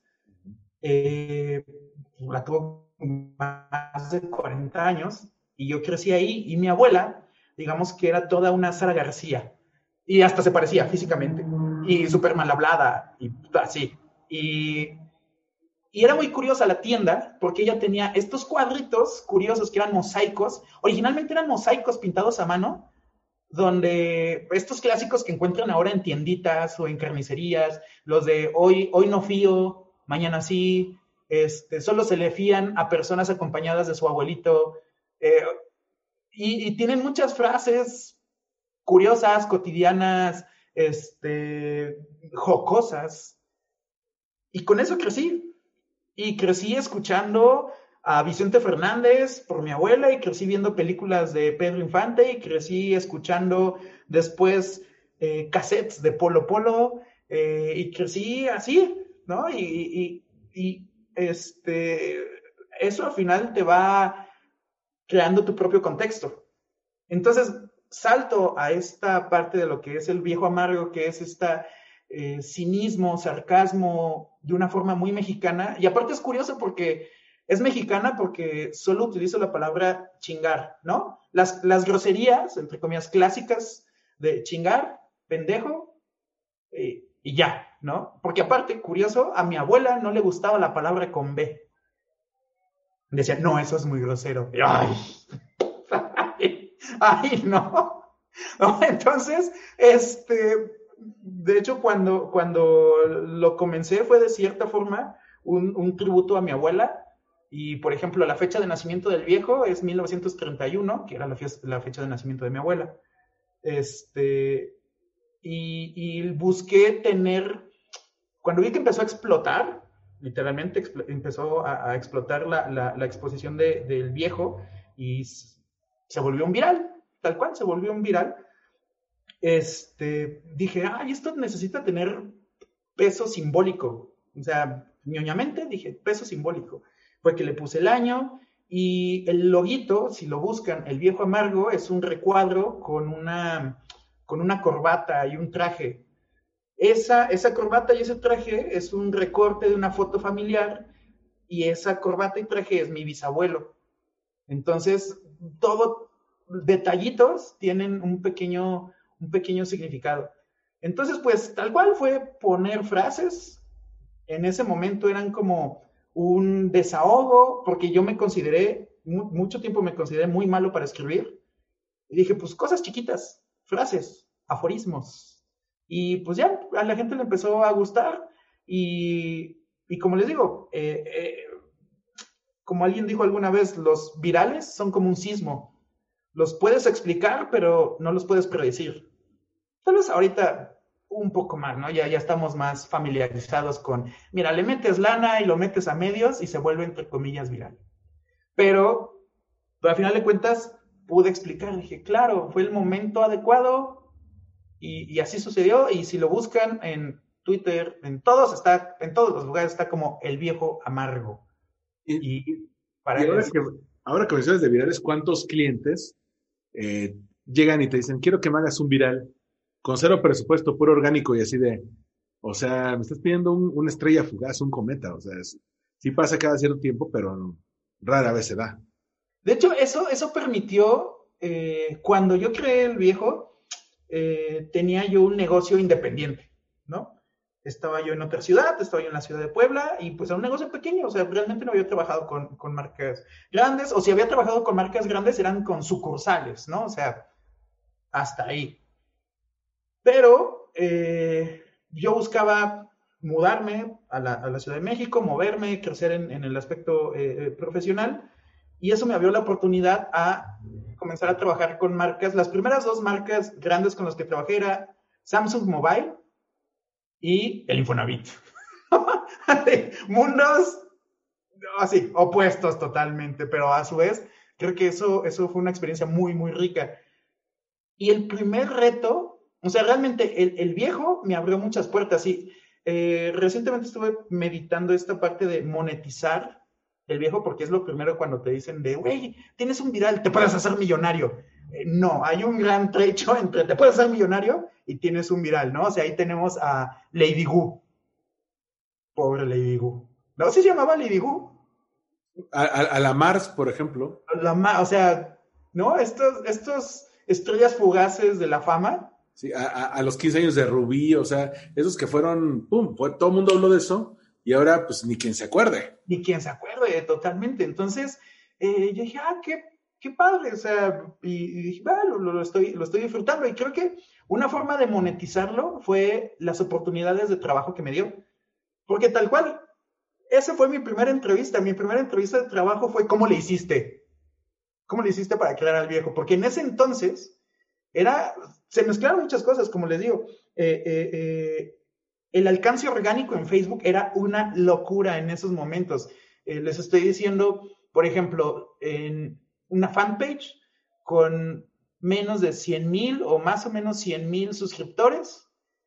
S5: La tuvo más de 40 años y yo crecí ahí y mi abuela, digamos que era toda una Sara García y hasta se parecía físicamente y súper mal hablada y así. Y era muy curiosa la tienda porque ella tenía estos cuadritos curiosos que eran mosaicos, originalmente eran mosaicos pintados a mano, donde estos clásicos que encuentran ahora en tienditas o en carnicerías, los de hoy no fío, mañana sí, solo se le fían a personas acompañadas de su abuelito, y tienen muchas frases curiosas, cotidianas, jocosas, y con eso crecí escuchando a Vicente Fernández por mi abuela, y crecí viendo películas de Pedro Infante, y crecí escuchando después cassettes de Polo Polo, y crecí así, ¿no? Y eso al final te va creando tu propio contexto. Entonces, salto a esta parte de lo que es el viejo amargo, que es esta cinismo, sarcasmo, de una forma muy mexicana. Y aparte es curioso porque es mexicana porque solo utilizo la palabra chingar, ¿no? Las groserías, entre comillas, clásicas de chingar, pendejo, y ya, ¿no? Porque aparte, curioso, a mi abuela no le gustaba la palabra con B. Decía, no, eso es muy grosero. Y, ay, no. Entonces, de hecho, cuando lo comencé fue de cierta forma un tributo a mi abuela. Y, por ejemplo, la fecha de nacimiento del viejo es 1931, que era la fecha de nacimiento de mi abuela. Y busqué tener, cuando vi que empezó a explotar, literalmente empezó a explotar la exposición del viejo, y se volvió un viral, tal cual, se volvió un viral. dije, ay, esto necesita tener peso simbólico. O sea, ñoñamente dije, peso simbólico. Fue que le puse el año y el loguito, si lo buscan, El Viejo Amargo, es un recuadro con una corbata y un traje. Esa corbata y ese traje es un recorte de una foto familiar y esa corbata y traje es mi bisabuelo. Entonces, todo, detallitos tienen un pequeño significado. Entonces, pues, tal cual fue poner frases. En ese momento eran como un desahogo, porque yo me consideré, mucho tiempo me consideré muy malo para escribir. Y dije, pues, cosas chiquitas, frases, aforismos. Y pues ya, a la gente le empezó a gustar. Y como les digo, como alguien dijo alguna vez, los virales son como un sismo. Los puedes explicar, pero no los puedes predecir. Tal vez ahorita un poco más, ¿no? Ya estamos más familiarizados con, mira, le metes lana y lo metes a medios y se vuelve, entre comillas, viral. Pero al final de cuentas, pude explicar. Dije, claro, fue el momento adecuado y así sucedió. Y si lo buscan en Twitter, en todos los lugares está como El Viejo Amargo. Y
S1: ahora que mencionas de virales, ¿cuántos clientes llegan y te dicen, quiero que me hagas un viral con 0 presupuesto, puro orgánico y así de, o sea, me estás pidiendo una estrella fugaz, un cometa, o sea, sí pasa cada cierto tiempo, pero rara vez se da.
S5: De hecho, eso permitió, cuando yo creé El Viejo, tenía yo un negocio independiente, ¿no? Estaba yo en otra ciudad, estaba yo en la ciudad de Puebla, y pues era un negocio pequeño, o sea, realmente no había trabajado con marcas grandes, o si había trabajado con marcas grandes eran con sucursales, ¿no? O sea, hasta ahí. Pero yo buscaba mudarme a la Ciudad de México, moverme, crecer en el aspecto profesional, y eso me abrió la oportunidad a comenzar a trabajar con marcas. Las primeras 2 marcas grandes con las que trabajé era Samsung Mobile y el Infonavit. Mundos así, opuestos totalmente, pero a su vez creo que eso fue una experiencia muy, muy rica. Y el primer reto, o sea, realmente el Viejo me abrió muchas puertas. Y recientemente estuve meditando esta parte de monetizar El Viejo, porque es lo primero cuando te dicen de, güey, tienes un viral, te puedes hacer millonario. No, hay un gran trecho entre te puedes hacer millonario y tienes un viral, ¿no? O sea, ahí tenemos a Lady Gu. Pobre Lady Gu. ¿No se llamaba Lady Gu?
S1: A la Mars, por ejemplo.
S5: O sea, ¿no? Estos estrellas fugaces de la fama.
S1: Sí, a los 15 años de Rubí, o sea, esos que fueron, pum, todo el mundo habló de eso, y ahora pues ni quien se acuerde.
S5: Ni quien se acuerde, totalmente. Entonces, yo dije, qué padre, o sea, y dije, lo estoy disfrutando, y creo que una forma de monetizarlo fue las oportunidades de trabajo que me dio, porque tal cual, esa fue mi primera entrevista de trabajo fue, ¿cómo le hiciste? ¿Cómo le hiciste para crear al Viejo? Porque en ese entonces, se mezclaron muchas cosas, como les digo, el alcance orgánico en Facebook era una locura en esos momentos. Les estoy diciendo, por ejemplo, en una fanpage con menos de 100,000 o más o menos 100,000 suscriptores.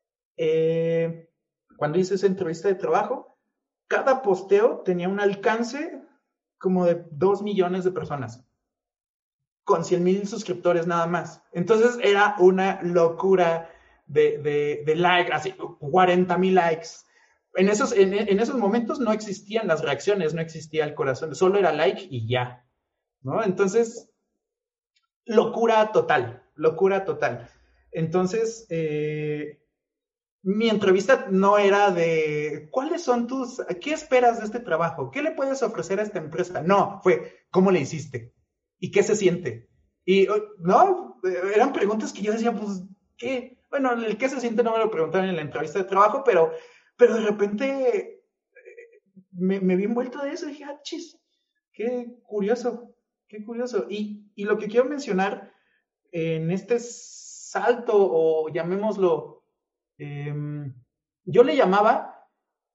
S5: Cuando hice esa entrevista de trabajo, cada posteo tenía un alcance como de 2 millones de personas, con 100,000 suscriptores nada más. Entonces era una locura de like, así, 40,000 likes. En esos momentos no existían las reacciones, no existía el corazón, solo era like y ya, ¿no? Entonces, locura total. Entonces, mi entrevista no era de, ¿qué esperas de este trabajo? ¿Qué le puedes ofrecer a esta empresa? No, fue, ¿cómo le hiciste? ¿Y qué se siente? Y, no, eran preguntas que yo decía, pues, ¿qué? Bueno, el qué se siente no me lo preguntaron en la entrevista de trabajo, pero de repente me vi envuelto de eso y dije, chis, qué curioso. Y lo que quiero mencionar en este salto, o llamémoslo, yo le llamaba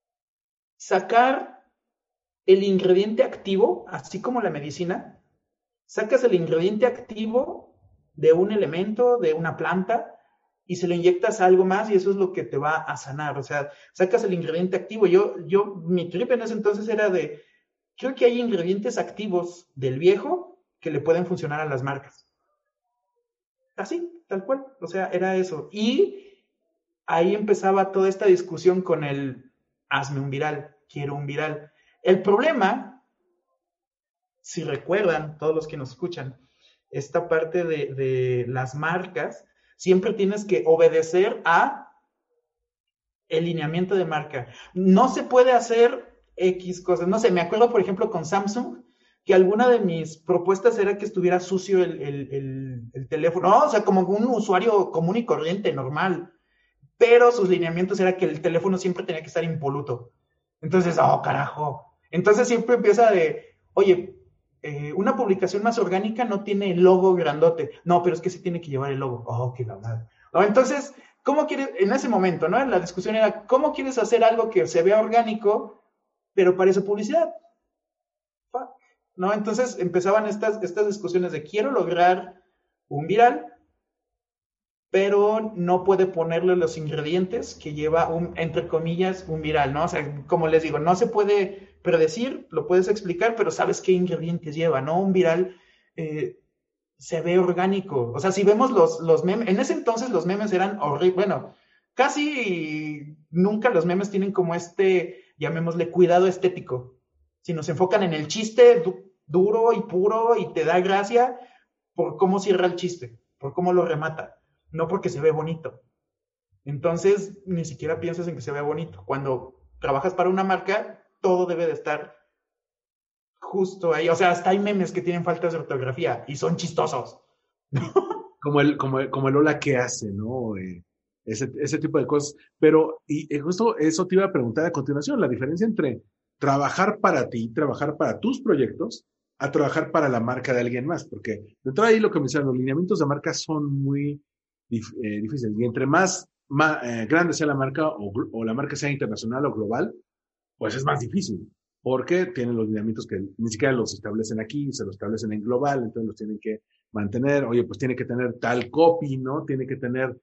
S5: sacar el ingrediente activo, así como la medicina, sacas el ingrediente activo de un elemento, de una planta, y se lo inyectas a algo más y eso es lo que te va a sanar. O sea, sacas el ingrediente activo. Mi trip en ese entonces era creo que hay ingredientes activos del viejo que le pueden funcionar a las marcas. Así, tal cual. O sea, era eso. Y ahí empezaba toda esta discusión con el hazme un viral, quiero un viral. El problema, si recuerdan todos los que nos escuchan, esta parte de las marcas, siempre tienes que obedecer a el lineamiento de marca. No se puede hacer X cosas. No sé, me acuerdo, por ejemplo, con Samsung, que alguna de mis propuestas era que estuviera sucio el teléfono. No, o sea, como un usuario común y corriente, normal. Pero sus lineamientos era que el teléfono siempre tenía que estar impoluto. Entonces, carajo. Entonces siempre empieza oye, una publicación más orgánica no tiene el logo grandote. No, pero es que sí tiene que llevar el logo. Qué la madre. Entonces, ¿cómo quieres, en ese momento, ¿no? La discusión era, ¿cómo quieres hacer algo que se vea orgánico, pero parece publicidad? ¿No? Entonces empezaban estas discusiones de quiero lograr un viral, pero no puede ponerle los ingredientes que lleva entre comillas, un viral, ¿no? O sea, como les digo, no se puede predecir, lo puedes explicar, pero sabes qué ingredientes lleva, ¿no? Un viral se ve orgánico. O sea, si vemos los memes, en ese entonces los memes eran horribles. Bueno, casi nunca los memes tienen como llamémosle, cuidado estético. Si nos enfocan en el chiste duro y puro y te da gracia por cómo cierra el chiste, por cómo lo remata, no porque se ve bonito. Entonces, ni siquiera piensas en que se vea bonito. Cuando trabajas para una marca, todo debe de estar justo ahí. O sea, hasta hay memes que tienen faltas de ortografía y son chistosos.
S1: Como el hola que hace, ¿no? Ese tipo de cosas. Pero, y justo eso te iba a preguntar a continuación, la diferencia entre trabajar para ti, trabajar para tus proyectos, a trabajar para la marca de alguien más. Porque dentro de ahí lo que mencionan, los lineamientos de marca son muy difíciles. Y entre más grande sea la marca o la marca sea internacional o global, pues es más difícil. Porque tienen los lineamientos que ni siquiera los establecen aquí, se los establecen en global, entonces los tienen que mantener. Oye, pues tiene que tener tal copy, ¿no? Tiene que tener,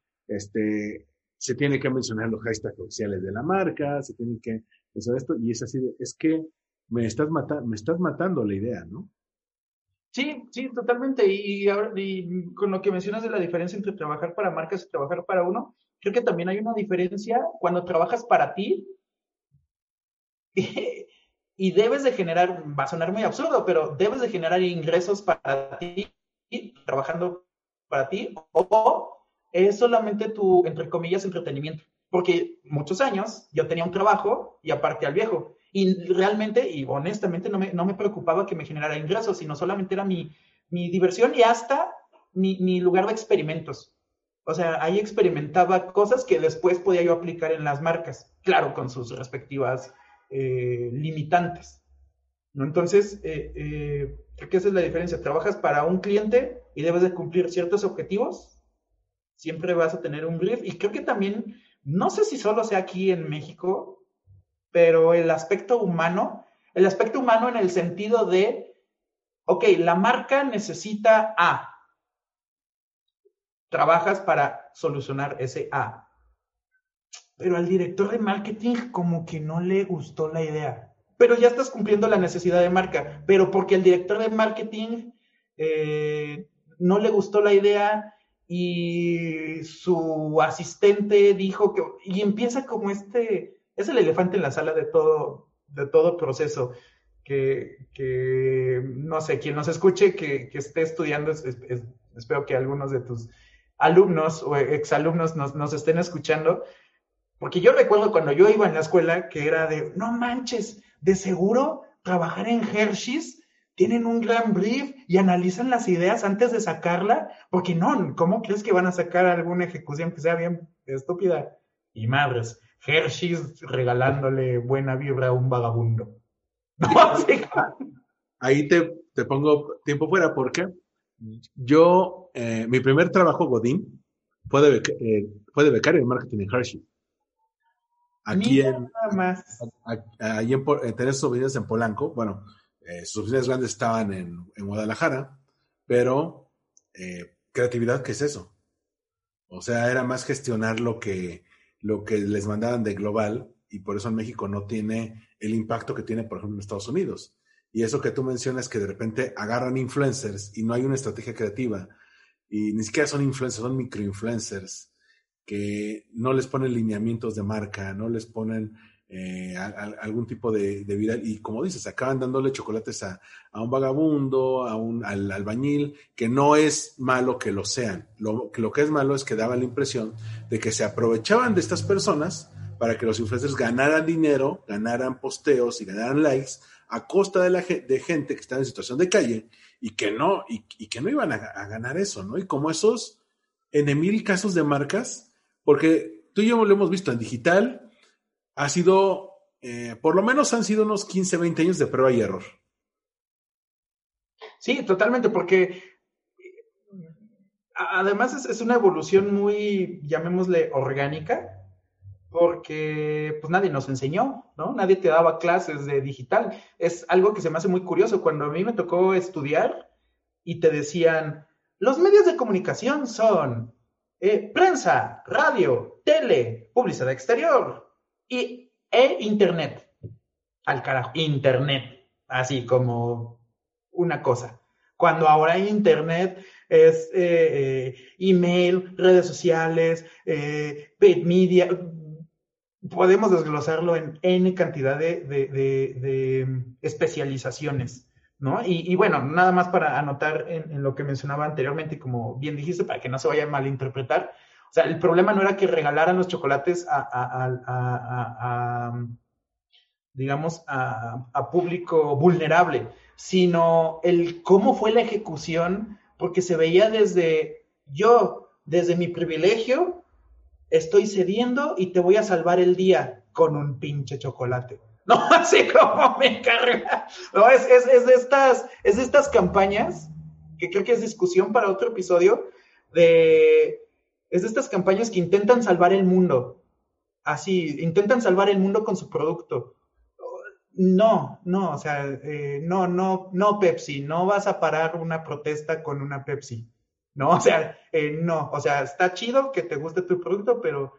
S1: se tiene que mencionar los hashtags oficiales de la marca, se tiene que mencionar esto, y es así es que me estás matando la idea, ¿no?
S5: Sí, totalmente. Y con lo que mencionas de la diferencia entre trabajar para marcas y trabajar para uno, creo que también hay una diferencia cuando trabajas para ti y debes de generar, va a sonar muy absurdo, pero debes de generar ingresos para ti, trabajando para ti, o es solamente tu, entre comillas, entretenimiento. Porque muchos años yo tenía un trabajo y aparte al viejo. Y realmente y honestamente no me preocupaba que me generara ingresos, sino solamente era mi diversión y hasta mi lugar de experimentos. O sea, ahí experimentaba cosas que después podía yo aplicar en las marcas, claro, con sus respectivas limitantes, ¿no? Entonces, creo que esa es la diferencia. Trabajas para un cliente y debes de cumplir ciertos objetivos, siempre vas a tener un brief, y creo que también, no sé si solo sea aquí en México, pero el aspecto humano en el sentido de, ok, la marca necesita A, trabajas para solucionar ese A, pero al director de marketing como que no le gustó la idea, pero ya estás cumpliendo la necesidad de marca, pero porque el director de marketing no le gustó la idea y su asistente dijo que, y empieza como es el elefante en la sala de todo proceso, que no sé, quien nos escuche que esté estudiando, espero que algunos de tus alumnos o exalumnos nos estén escuchando, porque yo recuerdo cuando yo iba en la escuela que era no manches, de seguro trabajar en Hershey's tienen un gran brief y analizan las ideas antes de sacarla, porque no, ¿cómo crees que van a sacar alguna ejecución que sea bien estúpida? Y madres, Hershey's regalándole buena vibra a un vagabundo. No, sí.
S1: Ahí te pongo tiempo fuera porque yo, mi primer trabajo Godín fue de becario en marketing en Hershey. Aquí tenés sus oficinas en Polanco, bueno, sus oficinas grandes estaban en Guadalajara, pero creatividad, ¿qué es eso? O sea, era más gestionar lo que les mandaban de global, y por eso en México no tiene el impacto que tiene, por ejemplo, en Estados Unidos. Y eso que tú mencionas, que de repente agarran influencers y no hay una estrategia creativa, y ni siquiera son influencers, son microinfluencers, que no les ponen lineamientos de marca, no les ponen algún tipo de viral, y como dices, acaban dándole chocolates a un vagabundo, al albañil, que no es malo que lo sean. Lo que es malo es que daba la impresión de que se aprovechaban de estas personas para que los influencers ganaran dinero, ganaran posteos y ganaran likes a costa de gente que está en situación de calle y que no iban a ganar eso, ¿no? Y como esos en mil casos de marcas, porque tú y yo lo hemos visto en digital, ha sido, por lo menos han sido unos 15, 20 años de prueba y error.
S5: Sí, totalmente, porque además es una evolución muy, llamémosle, orgánica, porque pues nadie nos enseñó, ¿no? Nadie te daba clases de digital. Es algo que se me hace muy curioso. Cuando a mí me tocó estudiar y te decían, los medios de comunicación son prensa, radio, tele, publicidad exterior e internet. Al carajo, internet, así como una cosa. Cuando ahora internet es email, redes sociales, paid media, podemos desglosarlo en N cantidad de especializaciones, ¿no? Y bueno, nada más para anotar en lo que mencionaba anteriormente, y como bien dijiste, para que no se vaya a malinterpretar, o sea, el problema no era que regalaran los chocolates digamos, a público vulnerable, sino el cómo fue la ejecución, porque se veía desde mi privilegio, estoy cediendo y te voy a salvar el día con un pinche chocolate. No, así como me encarga. No, es de estas campañas, que creo que es discusión para otro episodio, es de estas campañas que intentan salvar el mundo. Así, intentan salvar el mundo con su producto. No, o sea, no Pepsi, no vas a parar una protesta con una Pepsi. No, o sea, no, o sea, está chido que te guste tu producto, pero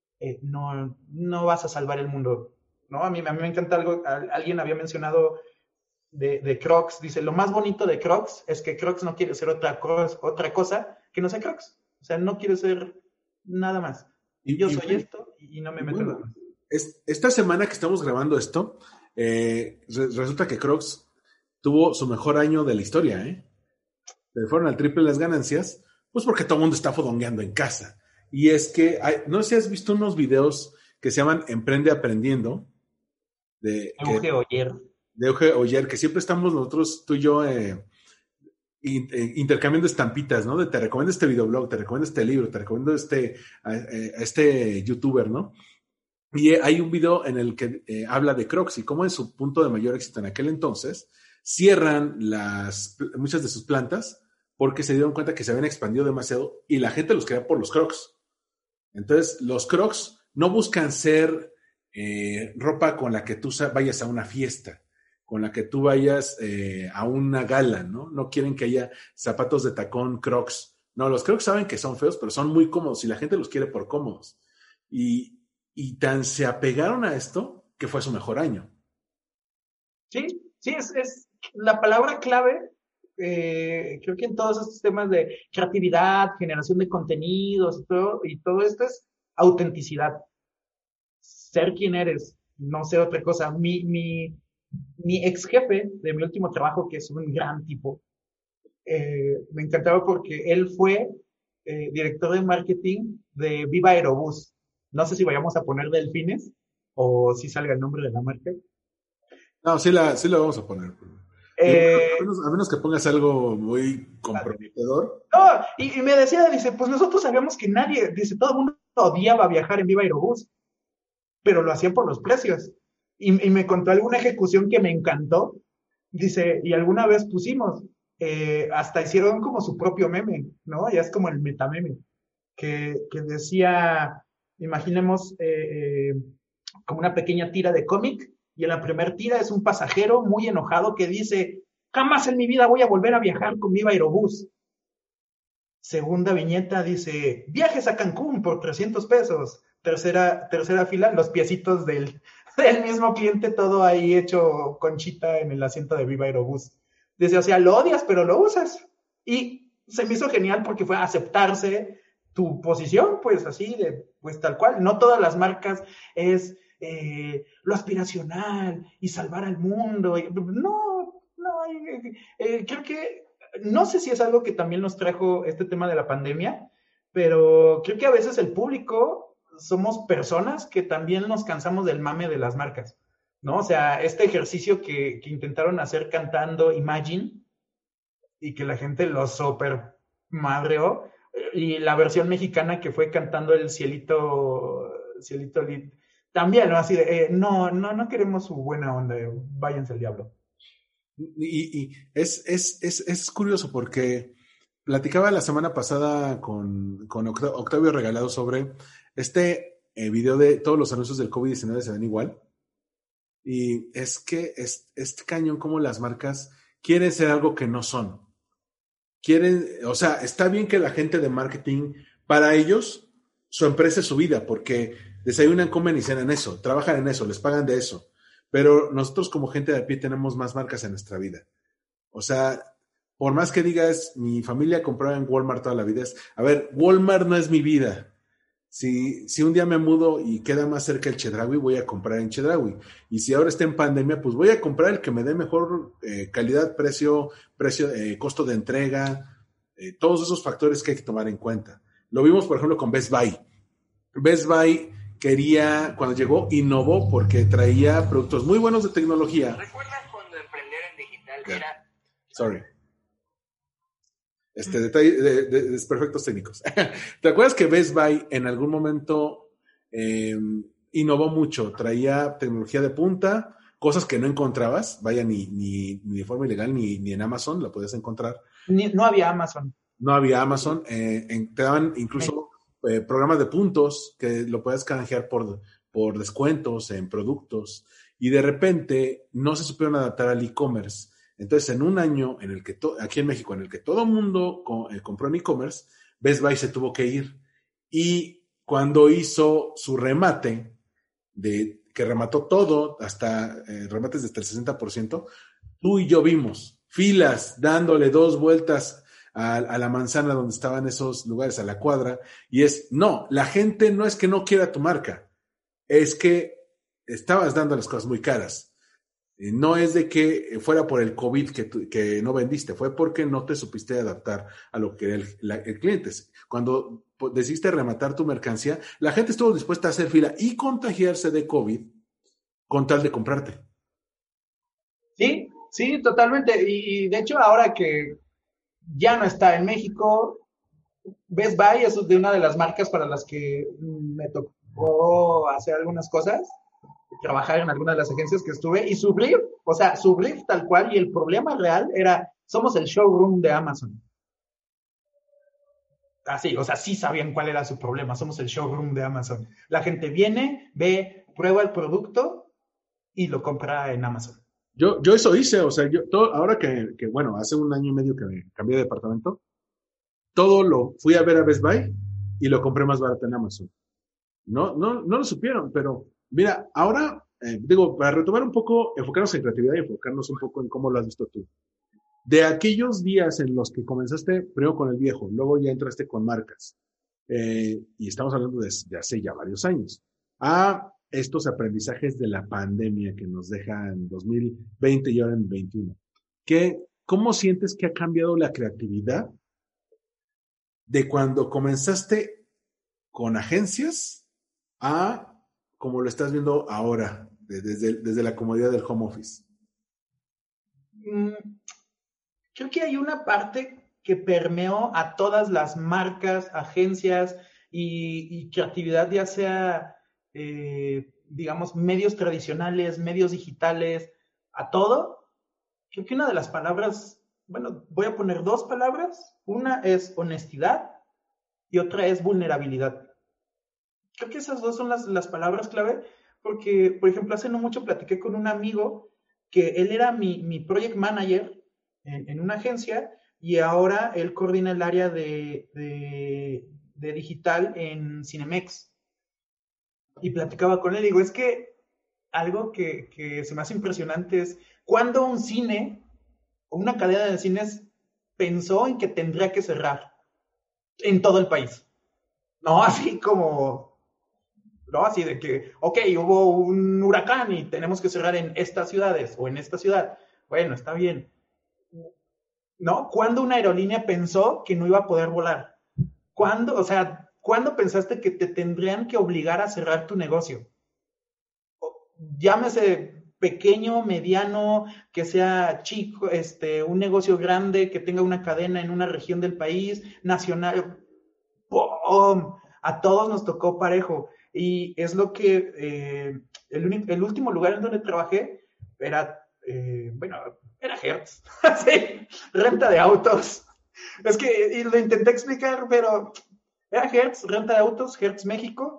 S5: no vas a salvar el mundo, ¿no? A mí me encanta algo, alguien había mencionado de Crocs, dice, lo más bonito de Crocs es que Crocs no quiere ser otra cosa que no sea Crocs, o sea, no quiere ser nada más. Yo soy esto y no me meto nada más.
S1: Esta semana que estamos grabando esto, resulta que Crocs tuvo su mejor año de la historia, ¿eh? Se fueron al triple las ganancias, pues porque todo el mundo está fodongueando en casa. Y es que, no sé si has visto unos videos que se llaman Emprende Aprendiendo, de Euge Oyer, que siempre estamos nosotros, tú y yo, intercambiando estampitas, ¿no? De te recomiendo este videoblog, te recomiendo este libro, te recomiendo este youtuber, ¿no? Y hay un video en el que habla de Crocs y cómo en su punto de mayor éxito en aquel entonces cierran muchas de sus plantas porque se dieron cuenta que se habían expandido demasiado y la gente los quería por los Crocs. Entonces, los Crocs no buscan ser ropa con la que tú vayas a una fiesta, con la que tú vayas a una gala, ¿no? No quieren que haya zapatos de tacón Crocs. No, los Crocs saben que son feos, pero son muy cómodos y la gente los quiere por cómodos. Y tan se apegaron a esto que fue su mejor año.
S5: Sí, es la palabra clave. Creo que en todos estos temas de creatividad, generación de contenidos y todo esto es autenticidad. Ser quien eres, no ser otra cosa. Mi ex jefe de mi último trabajo, que es un gran tipo, me encantaba porque él fue director de marketing de Viva Aerobús. No sé si vayamos a poner Delfines o si salga el nombre de la marca.
S1: No, sí la vamos a poner. A menos que pongas algo muy comprometedor.
S5: No, y me decía, dice, pues nosotros sabíamos que todo el mundo odiaba viajar en Viva Aerobús, pero lo hacían por los precios. Y me contó alguna ejecución que me encantó. Dice, y alguna vez pusimos, hasta hicieron como su propio meme, ¿no? Ya es como el metameme, que decía, imaginemos como una pequeña tira de cómic, y en la primera tira es un pasajero muy enojado que dice, jamás en mi vida voy a volver a viajar con Viva Aerobús. Segunda viñeta dice, viajes a Cancún por 300 pesos. Tercera fila, los piecitos del mismo cliente, todo ahí hecho conchita en el asiento de Viva Aerobús. Dice, o sea, lo odias, pero lo usas. Y se me hizo genial porque fue aceptarse tu posición, pues así, pues tal cual. No todas las marcas es lo aspiracional y salvar al mundo. No, creo que, no sé si es algo que también nos trajo este tema de la pandemia, pero creo que a veces el público somos personas que también nos cansamos del mame de las marcas, ¿no? O sea, este ejercicio que intentaron hacer cantando Imagine y que la gente lo super madreó, y la versión mexicana que fue cantando el Cielito también, ¿no? Así de, no queremos su buena onda, váyanse al diablo.
S1: Y es curioso porque platicaba la semana pasada con Octavio Regalado sobre este video de todos los anuncios del COVID-19 se ven igual. Y es que es cañón como las marcas quieren ser algo que no son. Quieren, o sea, está bien que la gente de marketing, para ellos, su empresa es su vida, porque desayunan, comen y cenan eso, trabajan en eso, les pagan de eso. Pero nosotros como gente de a pie tenemos más marcas en nuestra vida. O sea, por más que digas, mi familia compraba en Walmart toda la vida, a ver, Walmart no es mi vida. Si un día me mudo y queda más cerca el Chedraui, voy a comprar en Chedraui. Y si ahora está en pandemia, pues voy a comprar el que me dé mejor calidad, precio, costo de entrega, todos esos factores que hay que tomar en cuenta. Lo vimos, por ejemplo, con Best Buy. Best Buy cuando llegó, innovó porque traía productos muy buenos de tecnología.
S6: ¿Recuerdas cuando emprender en digital era...
S1: Sorry. Detalle de desperfectos técnicos. ¿Te acuerdas que Best Buy en algún momento innovó mucho? Traía tecnología de punta, cosas que no encontrabas, vaya, ni de forma ilegal, ni en Amazon la podías encontrar.
S5: No había Amazon.
S1: No había Amazon. Te daban incluso programas de puntos que lo puedes canjear por descuentos en productos. Y de repente no se supieron adaptar al e-commerce. Entonces, en un año en el que aquí en México, en el que todo el mundo compró en e-commerce, Best Buy se tuvo que ir. Y cuando hizo su remate, que remató todo, hasta remates de hasta el 60%, tú y yo vimos filas dándole 2 vueltas a la manzana donde estaban esos lugares, a la cuadra, y la gente no es que no quiera tu marca, es que estabas dando las cosas muy caras. No es de que fuera por el COVID que no vendiste, fue porque no te supiste adaptar a lo que era el cliente. Cuando decidiste rematar tu mercancía, la gente estuvo dispuesta a hacer fila y contagiarse de COVID con tal de comprarte.
S5: Sí, totalmente. Y de hecho, ahora que ya no está en México, Best Buy es de una de las marcas para las que me tocó hacer algunas cosas, trabajar en alguna de las agencias que estuve, y su brief tal cual, y el problema real era, somos el showroom de Amazon. Así, o sea, sí sabían cuál era su problema, somos el showroom de Amazon. La gente viene, ve, prueba el producto y lo compra en Amazon.
S1: Yo eso hice, o sea, ahora que bueno, hace 1 año y medio que me cambié de departamento, todo lo fui a ver a Best Buy y lo compré más barato en Amazon. No lo supieron, pero mira, ahora, para retomar un poco, enfocarnos en creatividad y enfocarnos un poco en cómo lo has visto tú. De aquellos días en los que comenzaste primero con el viejo, luego ya entraste con marcas, y estamos hablando de hace ya varios años, a estos aprendizajes de la pandemia que nos deja en 2020 y ahora en 2021. ¿Cómo sientes que ha cambiado la creatividad de cuando comenzaste con agencias a como lo estás viendo ahora, desde la comodidad del home office?
S5: Creo que hay una parte que permeó a todas las marcas, agencias y creatividad, ya sea, digamos, medios tradicionales, medios digitales, a todo. Creo que una de las palabras, bueno, voy a poner 2 palabras. Una es honestidad y otra es vulnerabilidad. Creo que esas 2 son las palabras clave, porque, por ejemplo, hace no mucho platiqué con un amigo que él era mi project manager en una agencia, y ahora él coordina el área de digital en Cinemex. Y platicaba con él, digo, es que algo que se me hace impresionante es cuando un cine o una cadena de cines pensó en que tendría que cerrar en todo el país. No así como, no así de que, ok, hubo un huracán y tenemos que cerrar en estas ciudades o en esta ciudad. Bueno, está bien. ¿No? ¿Cuándo una aerolínea pensó que no iba a poder volar? ¿Cuándo, o sea, cuándo pensaste que te tendrían que obligar a cerrar tu negocio? Llámese pequeño, mediano, que sea chico, un negocio grande, que tenga una cadena en una región del país, nacional. ¡Pum! A todos nos tocó parejo. Y es lo que el último lugar en donde trabajé era, era Hertz. Sí, renta de autos. Es que lo intenté explicar, pero era Hertz, renta de autos, Hertz México.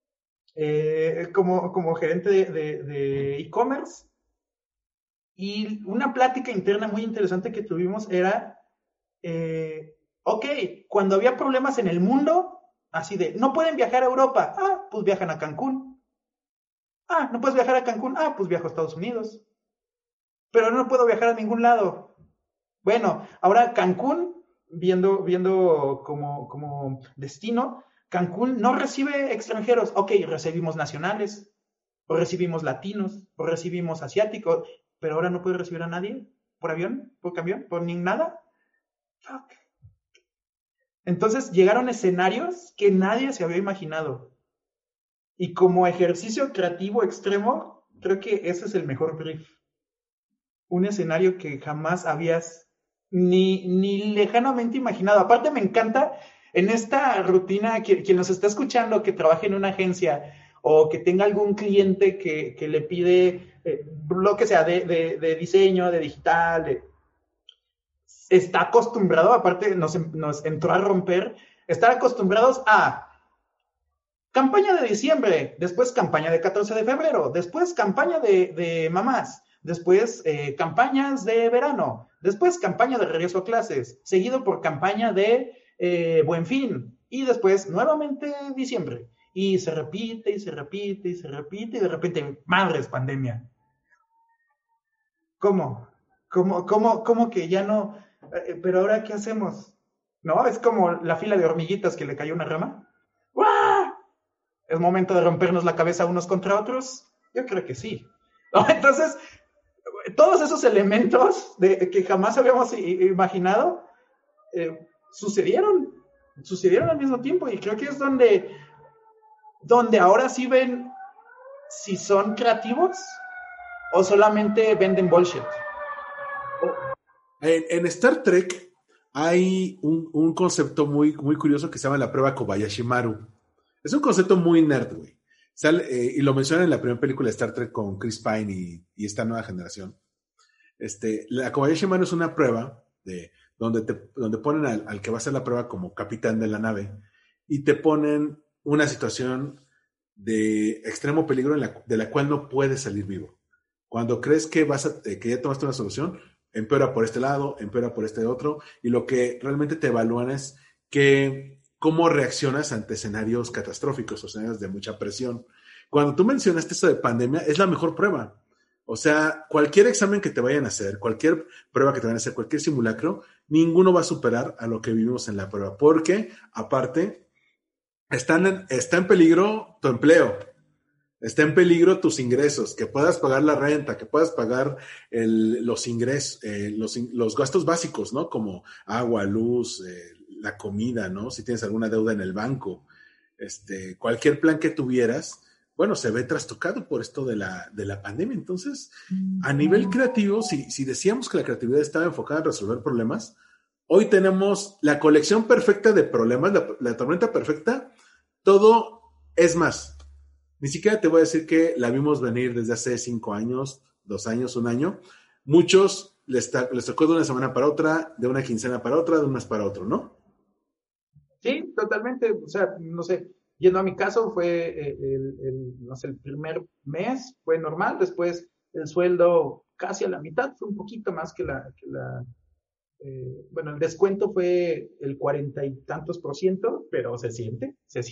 S5: Como gerente de e-commerce. Y una plática interna muy interesante que tuvimos era, ok, cuando había problemas en el mundo, así de, no pueden viajar a Europa, pues viajan a Cancún. No puedes viajar a Cancún, pues viajo a Estados Unidos. Pero no puedo viajar a ningún lado. Bueno, ahora Cancún, viendo como destino, Cancún no recibe extranjeros. Ok, recibimos nacionales, o recibimos latinos, o recibimos asiáticos, pero ahora no puede recibir a nadie por avión, por camión, por ni nada. Fuck. Entonces llegaron escenarios que nadie se había imaginado. Y como ejercicio creativo extremo, creo que ese es el mejor brief. Un escenario que jamás habías ni lejanamente imaginado. Aparte me encanta en esta rutina, quien nos está escuchando que trabaje en una agencia o que tenga algún cliente que le pide lo que sea de diseño, de digital, está acostumbrado, aparte nos entró a romper, estar acostumbrados a campaña de diciembre, después campaña de 14 de febrero, después campaña de mamás, después campañas de verano, después campaña de regreso a clases, seguido por campaña de Buen Fin, y después nuevamente diciembre. Y se repite, y se repite, y se repite, y de repente, madres, pandemia. ¿Cómo que ya no? Pero ahora, ¿qué hacemos? ¿No? Es como la fila de hormiguitas que le cayó una rama. ¡Guau! ¿Es momento de rompernos la cabeza unos contra otros? Yo creo que sí. ¿No? Entonces, todos esos elementos que jamás habíamos imaginado sucedieron al mismo tiempo, y creo que es donde ahora sí ven si son creativos o solamente venden bullshit.
S1: En Star Trek hay un concepto muy, muy curioso que se llama la prueba Kobayashi-Maru. Es un concepto muy nerd, güey. Y lo mencionan en la primera película de Star Trek con Chris Pine y esta nueva generación. La Kobayashi-Maru es una prueba donde ponen al que va a hacer la prueba como capitán de la nave y te ponen una situación de extremo peligro de la cual no puedes salir vivo. Cuando crees que que ya tomaste una solución, empeora por este lado, empeora por este otro, y lo que realmente te evalúan es cómo reaccionas ante escenarios catastróficos o escenarios de mucha presión. Cuando tú mencionaste eso de pandemia, es la mejor prueba. O sea, cualquier examen que te vayan a hacer, cualquier prueba que te vayan a hacer, cualquier simulacro, ninguno va a superar a lo que vivimos en la prueba, porque, aparte, está en peligro tu empleo, está en peligro tus ingresos, que puedas pagar la renta, que puedas pagar los ingresos, los gastos básicos, ¿no? Como agua, luz, la comida, ¿no? Si tienes alguna deuda en el banco, cualquier plan que tuvieras, bueno, se ve trastocado por esto de la pandemia. Entonces, a nivel creativo, si decíamos que la creatividad estaba enfocada en resolver problemas, hoy tenemos la colección perfecta de problemas, la tormenta perfecta, todo es más. Ni siquiera te voy a decir que la vimos venir desde hace 5 años, 2 años, 1 año. Muchos les tocó de una semana para otra, de una quincena para otra, de un mes para otro, ¿no?
S5: Sí, totalmente. O sea, no sé, yendo a mi caso fue el primer mes fue normal, después el sueldo casi a la mitad, fue un poquito más que la bueno, el descuento fue el 40 y tantos %, pero se siente.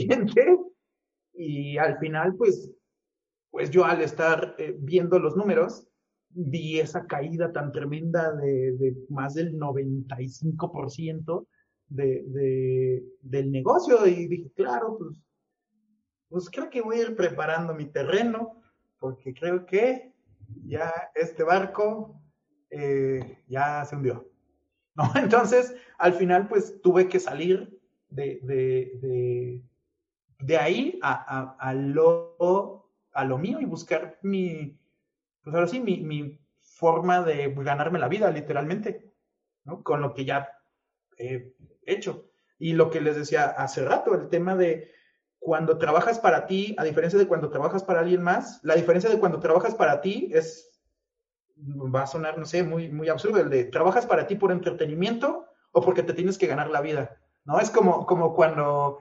S5: Y al final, pues yo al estar viendo los números, vi esa caída tan tremenda de más del 95% del negocio y dije, claro, pues creo que voy a ir preparando mi terreno porque creo que ya este barco ya se hundió, ¿no? Entonces, al final, pues tuve que salir de ahí a lo mío y buscar pues ahora sí, mi forma de ganarme la vida, literalmente, ¿no? Con lo que ya he hecho. Y lo que les decía hace rato, el tema de cuando trabajas para ti, a diferencia de cuando trabajas para alguien más, la diferencia de cuando trabajas para ti va a sonar, no sé, muy, muy absurdo, el de trabajas para ti por entretenimiento o porque te tienes que ganar la vida, ¿no? Es como cuando,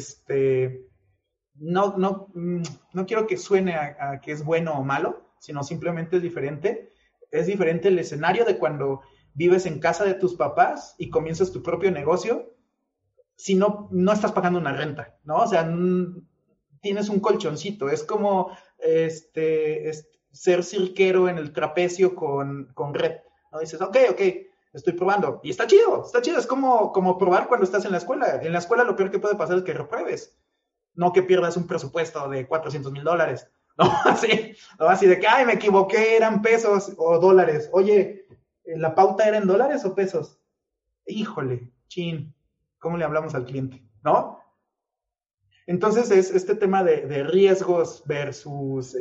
S5: no quiero que suene a que es bueno o malo, sino simplemente es diferente. Es diferente el escenario de cuando vives en casa de tus papás y comienzas tu propio negocio, si no estás pagando una renta, ¿no? O sea, tienes un colchoncito. Es como ser cirquero en el trapecio con red, ¿no? Dices, ok, estoy probando. Y está chido. Es como probar cuando estás en la escuela. En la escuela lo peor que puede pasar es que repruebes. No que pierdas un presupuesto de $400,000, ¿no? Así de que, ay, me equivoqué, eran pesos o dólares. Oye, ¿la pauta era en dólares o pesos? Híjole, chin, ¿cómo le hablamos al cliente? ¿No? Entonces es este tema de riesgos versus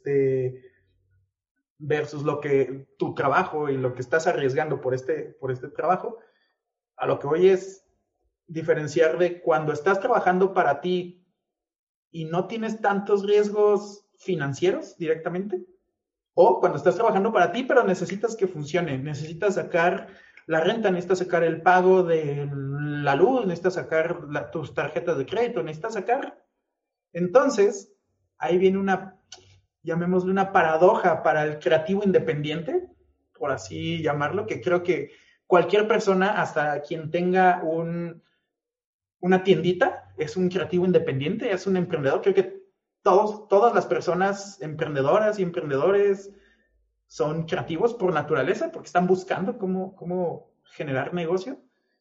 S5: lo que tu trabajo y lo que estás arriesgando por este trabajo. A lo que voy es diferenciar de cuando estás trabajando para ti y no tienes tantos riesgos financieros directamente, o cuando estás trabajando para ti, pero necesitas que funcione, necesitas sacar la renta, necesitas sacar el pago de la luz, necesitas sacar tus tarjetas de crédito, necesitas sacar. Entonces, ahí viene llamémosle una paradoja para el creativo independiente, por así llamarlo, que creo que cualquier persona, hasta quien tenga una tiendita, es un creativo independiente, es un emprendedor. Creo que todas las personas emprendedoras y emprendedores son creativos por naturaleza, porque están buscando cómo generar negocio.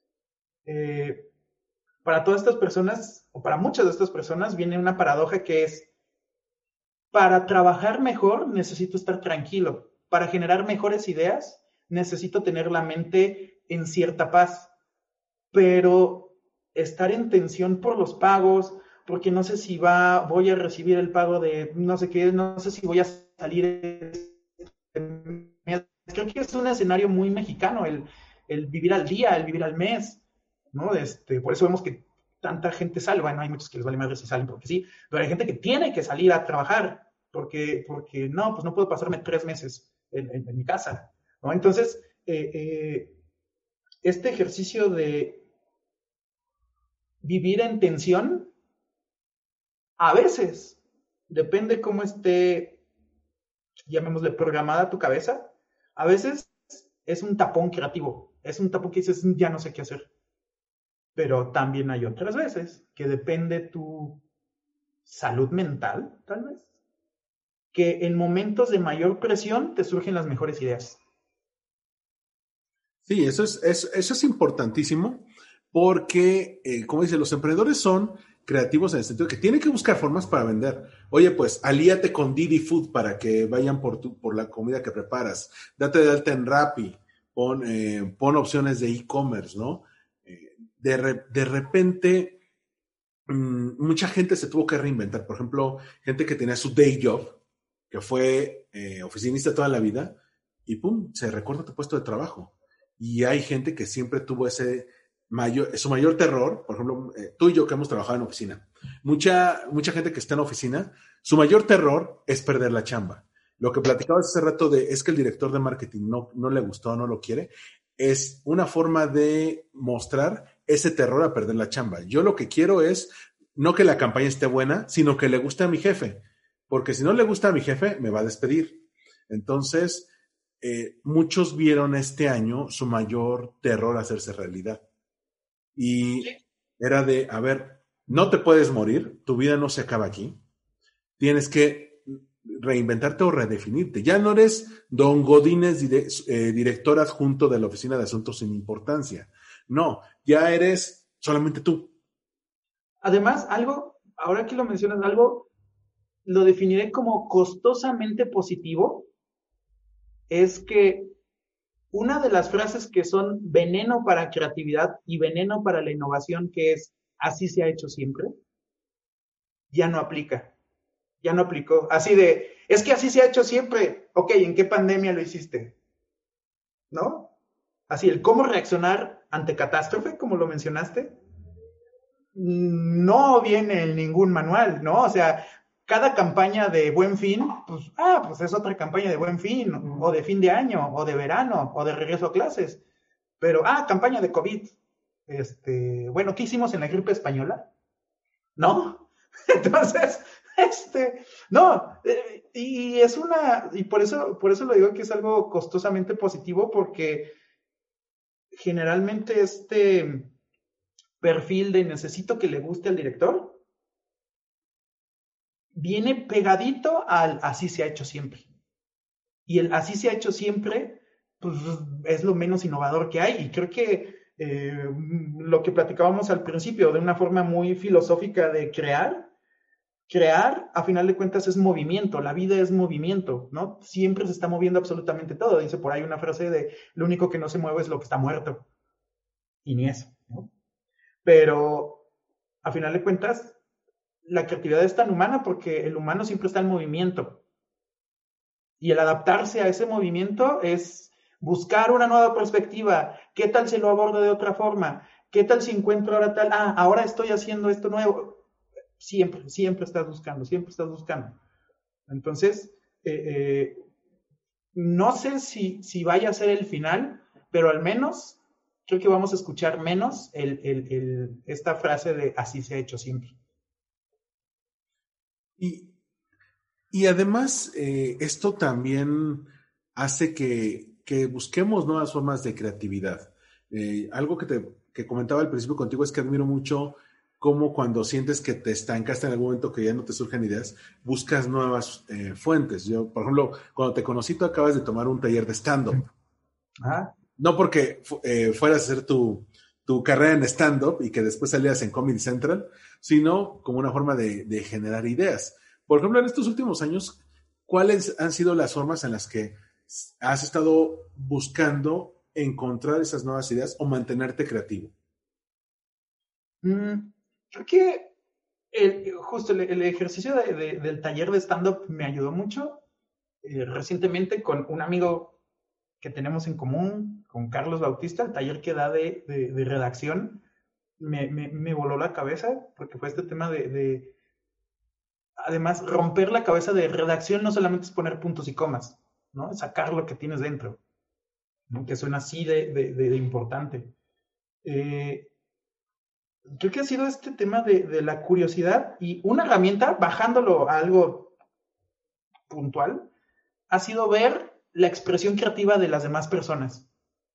S5: Para todas estas personas, o para muchas de estas personas, viene una paradoja que es, para trabajar mejor necesito estar tranquilo, para generar mejores ideas necesito tener la mente en cierta paz, pero estar en tensión por los pagos, porque no sé si voy a recibir el pago de no sé qué, no sé si voy a salir. Creo que es un escenario muy mexicano, el vivir al día, el vivir al mes, ¿no? Por eso vemos que tanta gente sale. Bueno, hay muchos que les vale madre si salen porque sí, pero hay gente que tiene que salir a trabajar, porque no, pues no puedo pasarme 3 meses en mi casa, ¿no? Entonces, este ejercicio de vivir en tensión, a veces, depende cómo esté, llamémosle, programada tu cabeza, a veces es un tapón creativo, es un tapón que dices, ya no sé qué hacer. Pero también hay otras veces que depende tu salud mental, tal vez, que en momentos de mayor presión te surgen las mejores ideas.
S1: Sí, eso es importantísimo. Porque, como dice, los emprendedores son creativos en el sentido de que tienen que buscar formas para vender. Oye, pues, alíate con Didi Food para que vayan por la comida que preparas. Date de alta en Rappi. Pon opciones de e-commerce, ¿no? De repente, mucha gente se tuvo que reinventar. Por ejemplo, gente que tenía su day job, que fue oficinista toda la vida, y pum, se recorta tu puesto de trabajo. Y hay gente que siempre tuvo su mayor terror. Por ejemplo, tú y yo que hemos trabajado en oficina, mucha gente que está en oficina, su mayor terror es perder la chamba. Lo que platicabas hace rato es que el director de marketing no le gustó, no lo quiere, es una forma de mostrar ese terror a perder la chamba. Yo lo que quiero es no que la campaña esté buena, sino que le guste a mi jefe, porque si no le gusta a mi jefe, me va a despedir. Entonces, muchos vieron este año su mayor terror hacerse realidad. Y era de, a ver, no te puedes morir, tu vida no se acaba aquí, tienes que reinventarte o redefinirte. Ya no eres Don Godínez, director adjunto de la Oficina de Asuntos sin Importancia. No, ya eres solamente tú.
S5: Además, algo, ahora que lo mencionas, algo lo definiré como costosamente positivo, es que una de las frases que son veneno para creatividad y veneno para la innovación, que es así se ha hecho siempre, ya no aplica. Ya no aplicó. Así de, es que así se ha hecho siempre. Ok, ¿en qué pandemia lo hiciste? ¿No? Así, el cómo reaccionar ante catástrofe, como lo mencionaste, no viene en ningún manual, ¿no? O sea, cada campaña de Buen Fin, pues es otra campaña de Buen Fin, o de fin de año, o de verano, o de regreso a clases. Pero, campaña de COVID. Bueno, ¿qué hicimos en la gripe española? ¿No? Entonces, no, y por eso lo digo que es algo costosamente positivo, porque generalmente este perfil de necesito que le guste al director viene pegadito al así se ha hecho siempre. Y el así se ha hecho siempre, pues es lo menos innovador que hay. Y creo que lo que platicábamos al principio, de una forma muy filosófica de crear, a final de cuentas, es movimiento. La vida es movimiento, ¿no? Siempre se está moviendo absolutamente todo. Dice por ahí una frase de, lo único que no se mueve es lo que está muerto. Y ni eso, ¿no? Pero, a final de cuentas, la creatividad es tan humana porque el humano siempre está en movimiento. Y el adaptarse a ese movimiento es buscar una nueva perspectiva. ¿Qué tal si lo abordo de otra forma? ¿Qué tal si encuentro ahora tal? Ahora estoy haciendo esto nuevo. Siempre estás buscando. Entonces, no sé si vaya a ser el final, pero al menos creo que vamos a escuchar menos esta frase de así se ha hecho siempre.
S1: Y además, esto también hace que busquemos nuevas formas de creatividad. Algo que comentaba al principio contigo es que admiro mucho cómo cuando sientes que te estancaste en algún momento, que ya no te surgen ideas, buscas nuevas fuentes. Yo, por ejemplo, cuando te conocí, tú acabas de tomar un taller de stand-up. No porque fueras a hacer tu carrera en stand-up y que después salieras en Comedy Central, sino como una forma de generar ideas. Por ejemplo, en estos últimos años, ¿cuáles han sido las formas en las que has estado buscando encontrar esas nuevas ideas o mantenerte creativo?
S5: Creo que justo el ejercicio del taller de stand-up me ayudó mucho. Recientemente con un amigo que tenemos en común, con Carlos Bautista, el taller que da de redacción, me voló la cabeza porque fue este tema además, romper la cabeza de redacción no solamente es poner puntos y comas, ¿no? Es sacar lo que tienes dentro, ¿no? Que suena así de importante. Creo que ha sido este tema de la curiosidad, y una herramienta, bajándolo a algo puntual, ha sido ver la expresión creativa de las demás personas.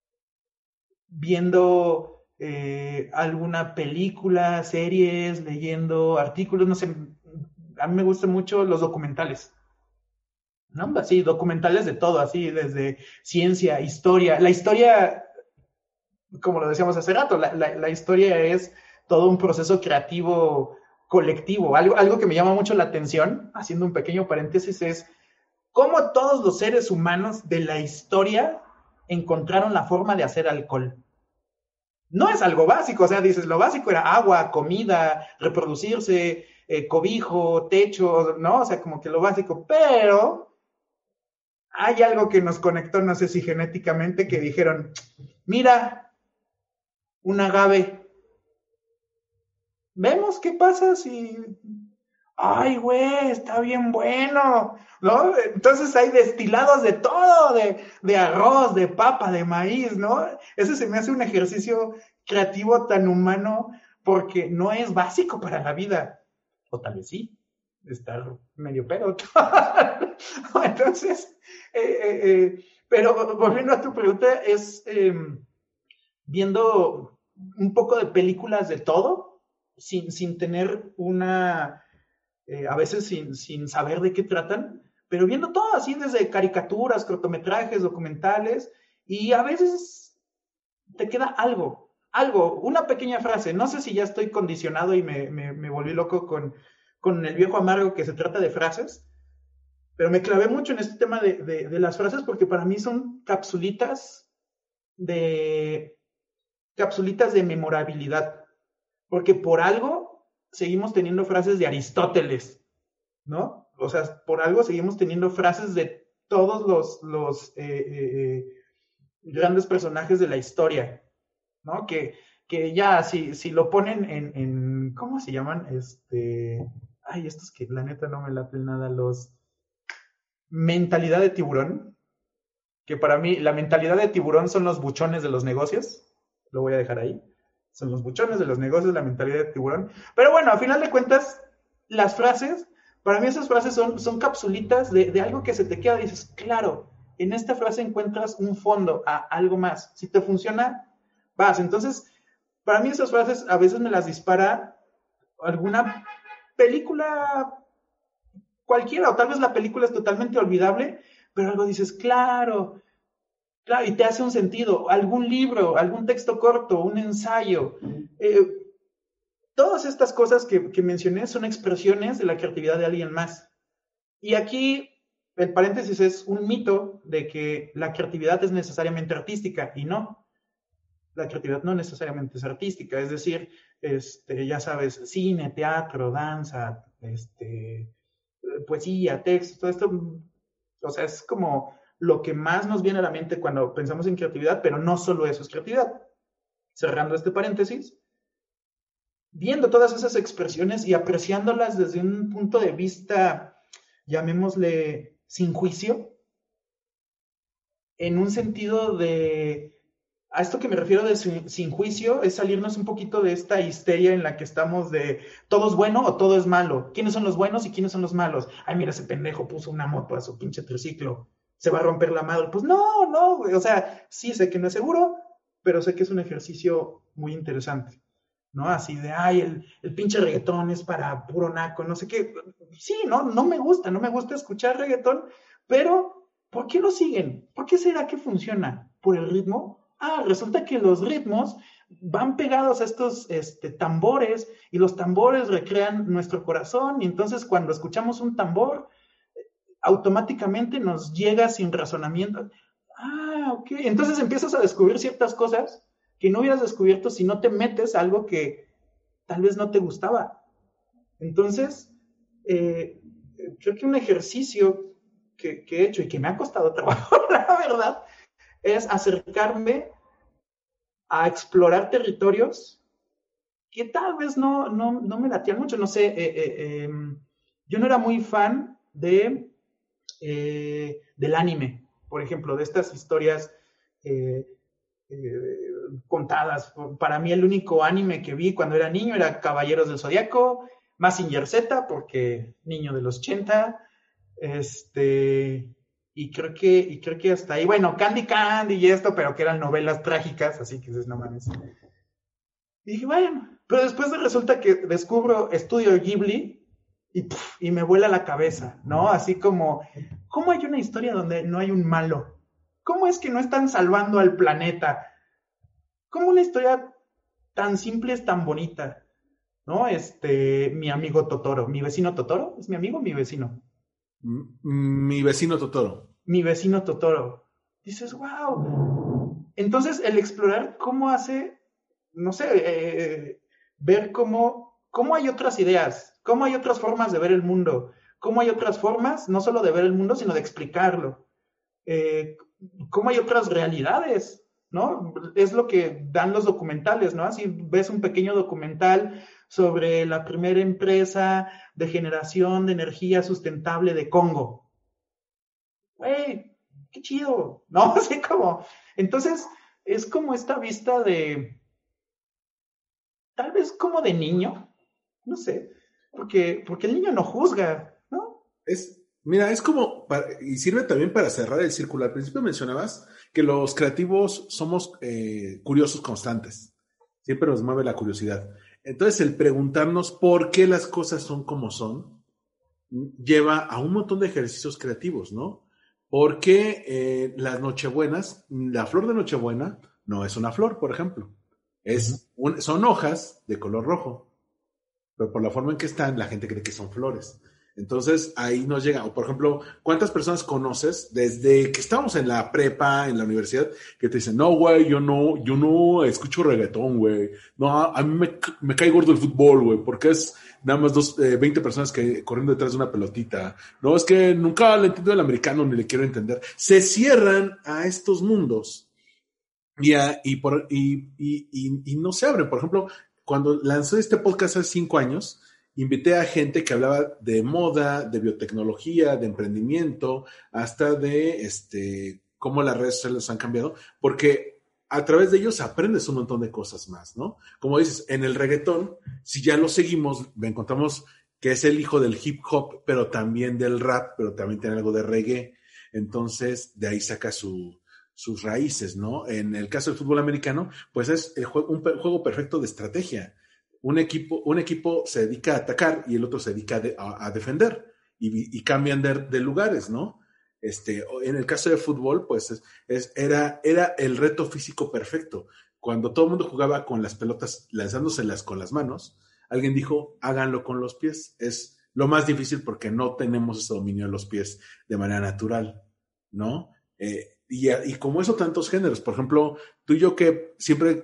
S5: Viendo alguna película, series, leyendo artículos, no sé, a mí me gustan mucho los documentales, ¿no? Así, documentales de todo, así, desde ciencia, historia. La historia, como lo decíamos hace rato, la historia es todo un proceso creativo colectivo. Algo que me llama mucho la atención, haciendo un pequeño paréntesis, es cómo todos los seres humanos de la historia encontraron la forma de hacer alcohol. No es algo básico, o sea, dices, lo básico era agua, comida, reproducirse, cobijo, techo, ¿no? O sea, como que lo básico, pero hay algo que nos conectó, no sé si genéticamente, que dijeron, mira, un agave, vemos qué pasa si... ¡Ay, güey! Está bien bueno, ¿no? Entonces hay destilados de todo, de arroz, de papa, de maíz, ¿no? Ese se me hace un ejercicio creativo tan humano porque no es básico para la vida. O tal vez sí, estar medio pedo. Entonces, Pero volviendo a tu pregunta, es viendo un poco de películas de todo, sin tener a veces sin saber de qué tratan, pero viendo todo así desde caricaturas, cortometrajes, documentales, y a veces te queda algo, una pequeña frase. No sé si ya estoy condicionado y me volví loco con el viejo amargo que se trata de frases, pero me clavé mucho en este tema de las frases porque para mí son de memorabilidad, porque por algo seguimos teniendo frases de Aristóteles, ¿no? O sea, por algo seguimos teniendo frases de todos los grandes personajes de la historia, ¿no? Que ya, si lo ponen en ¿cómo se llaman? Estos que la neta no me laten nada, los mentalidad de tiburón, que para mí la mentalidad de tiburón son los buchones de los negocios, lo voy a dejar ahí, son los buchones de los negocios, la mentalidad de tiburón, pero bueno, a final de cuentas, las frases, para mí esas frases son capsulitas de algo que se te queda, dices, claro, en esta frase encuentras un fondo a algo más, si te funciona, vas. Entonces, para mí esas frases a veces me las dispara alguna película cualquiera, o tal vez la película es totalmente olvidable, pero algo dices, claro, y te hace un sentido, algún libro, algún texto corto, un ensayo, todas estas cosas que mencioné son expresiones de la creatividad de alguien más. Y aquí el paréntesis es un mito de que la creatividad es necesariamente artística, y no. La creatividad no necesariamente es artística, es decir, ya sabes, cine, teatro, danza, poesía, texto, todo esto, o sea, es como lo que más nos viene a la mente cuando pensamos en creatividad, pero no solo eso es creatividad. Cerrando este paréntesis, viendo todas esas expresiones y apreciándolas desde un punto de vista, llamémosle, sin juicio, en un sentido a esto que me refiero de sin juicio, es salirnos un poquito de esta histeria en la que estamos de todo es bueno o todo es malo. ¿Quiénes son los buenos y quiénes son los malos? Ay, mira, ese pendejo puso una moto a su pinche triciclo, se va a romper la madre. Pues no, güey. O sea, sí sé que no es seguro, pero sé que es un ejercicio muy interesante, ¿no? Así de, ay, el pinche reggaetón es para puro naco, no sé qué. Sí, no me gusta escuchar reggaetón, pero ¿por qué lo siguen? ¿Por qué será que funciona? ¿Por el ritmo? Resulta que los ritmos van pegados a estos tambores y los tambores recrean nuestro corazón y entonces cuando escuchamos un tambor automáticamente nos llega sin razonamiento. Ok. Entonces empiezas a descubrir ciertas cosas que no hubieras descubierto si no te metes a algo que tal vez no te gustaba. Entonces, creo que un ejercicio que he hecho y que me ha costado trabajo, la verdad, es acercarme a explorar territorios que tal vez no me latían mucho. No sé, yo no era muy fan del anime, por ejemplo, de estas historias contadas. Para mí el único anime que vi cuando era niño era Caballeros del Zodiaco, Mazinger Z, porque niño de los 80, y creo que hasta ahí, bueno, Candy Candy y esto, pero que eran novelas trágicas, así que dices, no mames. Y dije, bueno, pero después resulta que descubro Estudio Ghibli y me vuela la cabeza, ¿no? Así como, ¿cómo hay una historia donde no hay un malo? ¿Cómo es que no están salvando al planeta? ¿Cómo una historia tan simple es tan bonita? ¿No? Mi amigo Totoro, mi vecino Totoro, ¿es mi amigo o mi vecino?
S1: Mi vecino Totoro.
S5: Mi vecino Totoro. Dices, wow. Entonces, el explorar cómo hace, no sé, ver cómo hay otras ideas, cómo hay otras formas de ver el mundo, cómo hay otras formas, no solo de ver el mundo, sino de explicarlo. Cómo hay otras realidades, ¿no? Es lo que dan los documentales, ¿no? Así ves un pequeño documental sobre la primera empresa de generación de energía sustentable de Congo. ¡Güey! ¡Qué chido! ¿No? Así como... Entonces, es como esta vista de... Tal vez como de niño, no sé, porque el niño no juzga, ¿no?
S1: Mira, es como, y sirve también para cerrar el círculo. Al principio mencionabas que los creativos somos curiosos constantes. Siempre nos mueve la curiosidad. Entonces, el preguntarnos por qué las cosas son como son, lleva a un montón de ejercicios creativos, ¿no? Porque las nochebuenas, la flor de Nochebuena no es una flor, por ejemplo. Son hojas de color rojo, pero por la forma en que están, la gente cree que son flores. Entonces, ahí nos llega. O, por ejemplo, ¿cuántas personas conoces desde que estamos en la prepa, en la universidad, que te dicen, no, güey, yo no escucho reggaetón, güey. No, a mí me cae gordo el fútbol, güey, porque es nada más 20 personas que corriendo detrás de una pelotita. No, es que nunca le entiendo el americano ni le quiero entender. Se cierran a estos mundos y no se abren. Por ejemplo, cuando lanzó este podcast hace 5 años, invité a gente que hablaba de moda, de biotecnología, de emprendimiento, hasta de cómo las redes sociales han cambiado, porque a través de ellos aprendes un montón de cosas más, ¿no? Como dices, en el reggaetón, si ya lo seguimos, encontramos que es el hijo del hip hop, pero también del rap, pero también tiene algo de reggae. Entonces, de ahí saca sus raíces, ¿no? En el caso del fútbol americano, pues es un juego perfecto de estrategia. Un equipo se dedica a atacar y el otro se dedica a defender y cambian de lugares, ¿no? En el caso de fútbol, pues era el reto físico perfecto. Cuando todo el mundo jugaba con las pelotas lanzándoselas con las manos, alguien dijo, háganlo con los pies. Es lo más difícil porque no tenemos ese dominio de los pies de manera natural, ¿no? Y como eso, tantos géneros. Por ejemplo, tú y yo que siempre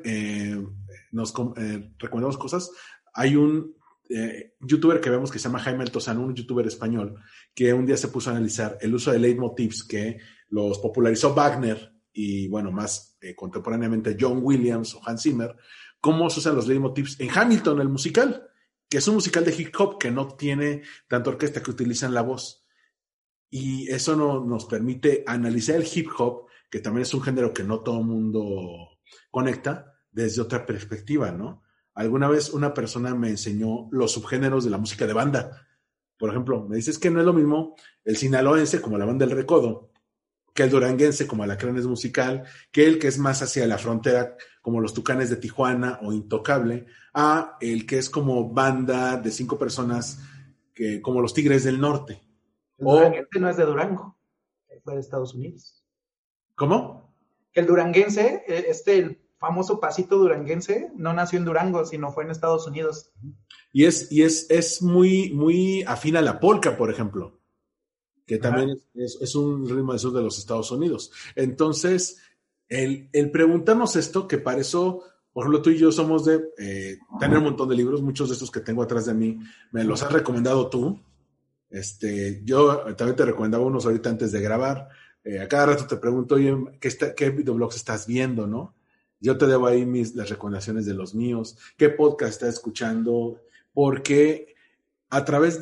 S1: nos recomendamos cosas, hay un youtuber que vemos que se llama Jaime Altozano, un youtuber español, que un día se puso a analizar el uso de leitmotivs que los popularizó Wagner y, bueno, más contemporáneamente John Williams o Hans Zimmer, cómo se usan los leitmotivs en Hamilton, el musical, que es un musical de hip hop que no tiene tanta orquesta, que utilizan la voz. Y eso nos permite analizar el hip hop, que también es un género que no todo el mundo conecta, desde otra perspectiva, ¿no? Alguna vez una persona me enseñó los subgéneros de la música de banda. Por ejemplo, me dices que no es lo mismo el sinaloense, como la banda El Recodo, que el duranguense, como Alacranes Musical, que el que es más hacia la frontera, como los Tucanes de Tijuana o Intocable, a el que es como banda de 5 personas, como los Tigres del Norte.
S5: El duranguense no es de Durango, fue de Estados Unidos.
S1: ¿Cómo?
S5: El duranguense, el famoso pasito duranguense, no nació en Durango, sino fue en Estados Unidos.
S1: Y es muy, muy afín a la polka, por ejemplo, que también es un ritmo de sur de los Estados Unidos. Entonces, el preguntarnos esto, que para eso, por ejemplo, tú y yo somos de tener un montón de libros, muchos de estos que tengo atrás de mí, me los has recomendado tú. Yo también te recomendaba unos ahorita antes de grabar. A cada rato te pregunto, oye, ¿qué videoblogs estás viendo, no? Yo te debo ahí las recomendaciones de los míos, qué podcast estás escuchando, porque a través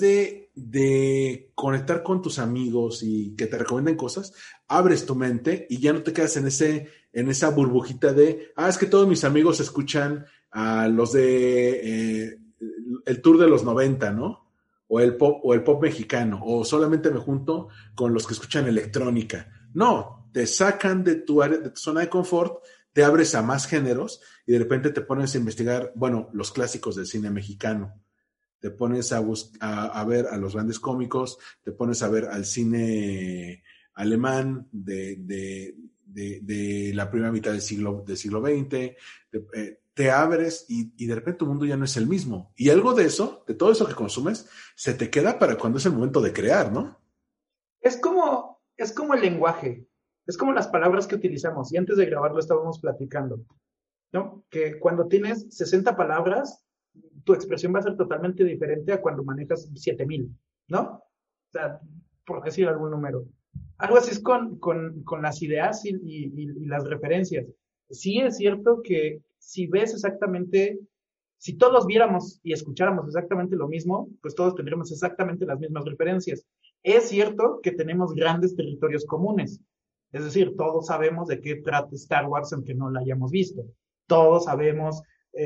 S1: de conectar con tus amigos y que te recomienden cosas, abres tu mente y ya no te quedas en esa burbujita de, es que todos mis amigos escuchan a los de el tour de los 90, ¿no? O el pop mexicano, o solamente me junto con los que escuchan electrónica. No, te sacan de tu área, de tu zona de confort, te abres a más géneros y de repente te pones a investigar, bueno, los clásicos del cine mexicano. Te pones a ver a los grandes cómicos, te pones a ver al cine alemán de la primera mitad del siglo XX, te abres y de repente tu mundo ya no es el mismo. Y algo de eso, de todo eso que consumes, se te queda para cuando es el momento de crear, ¿no?
S5: Es como el lenguaje, es como las palabras que utilizamos. Y antes de grabarlo estábamos platicando, ¿no? Que cuando tienes 60 palabras, tu expresión va a ser totalmente diferente a cuando manejas 7,000, ¿no? O sea, por decir algún número. Algo así es con las ideas y las referencias. Sí es cierto que si ves exactamente, si todos viéramos y escucháramos exactamente lo mismo, pues todos tendríamos exactamente las mismas referencias. Es cierto que tenemos grandes territorios comunes. Es decir, todos sabemos de qué trata Star Wars aunque no la hayamos visto. Todos sabemos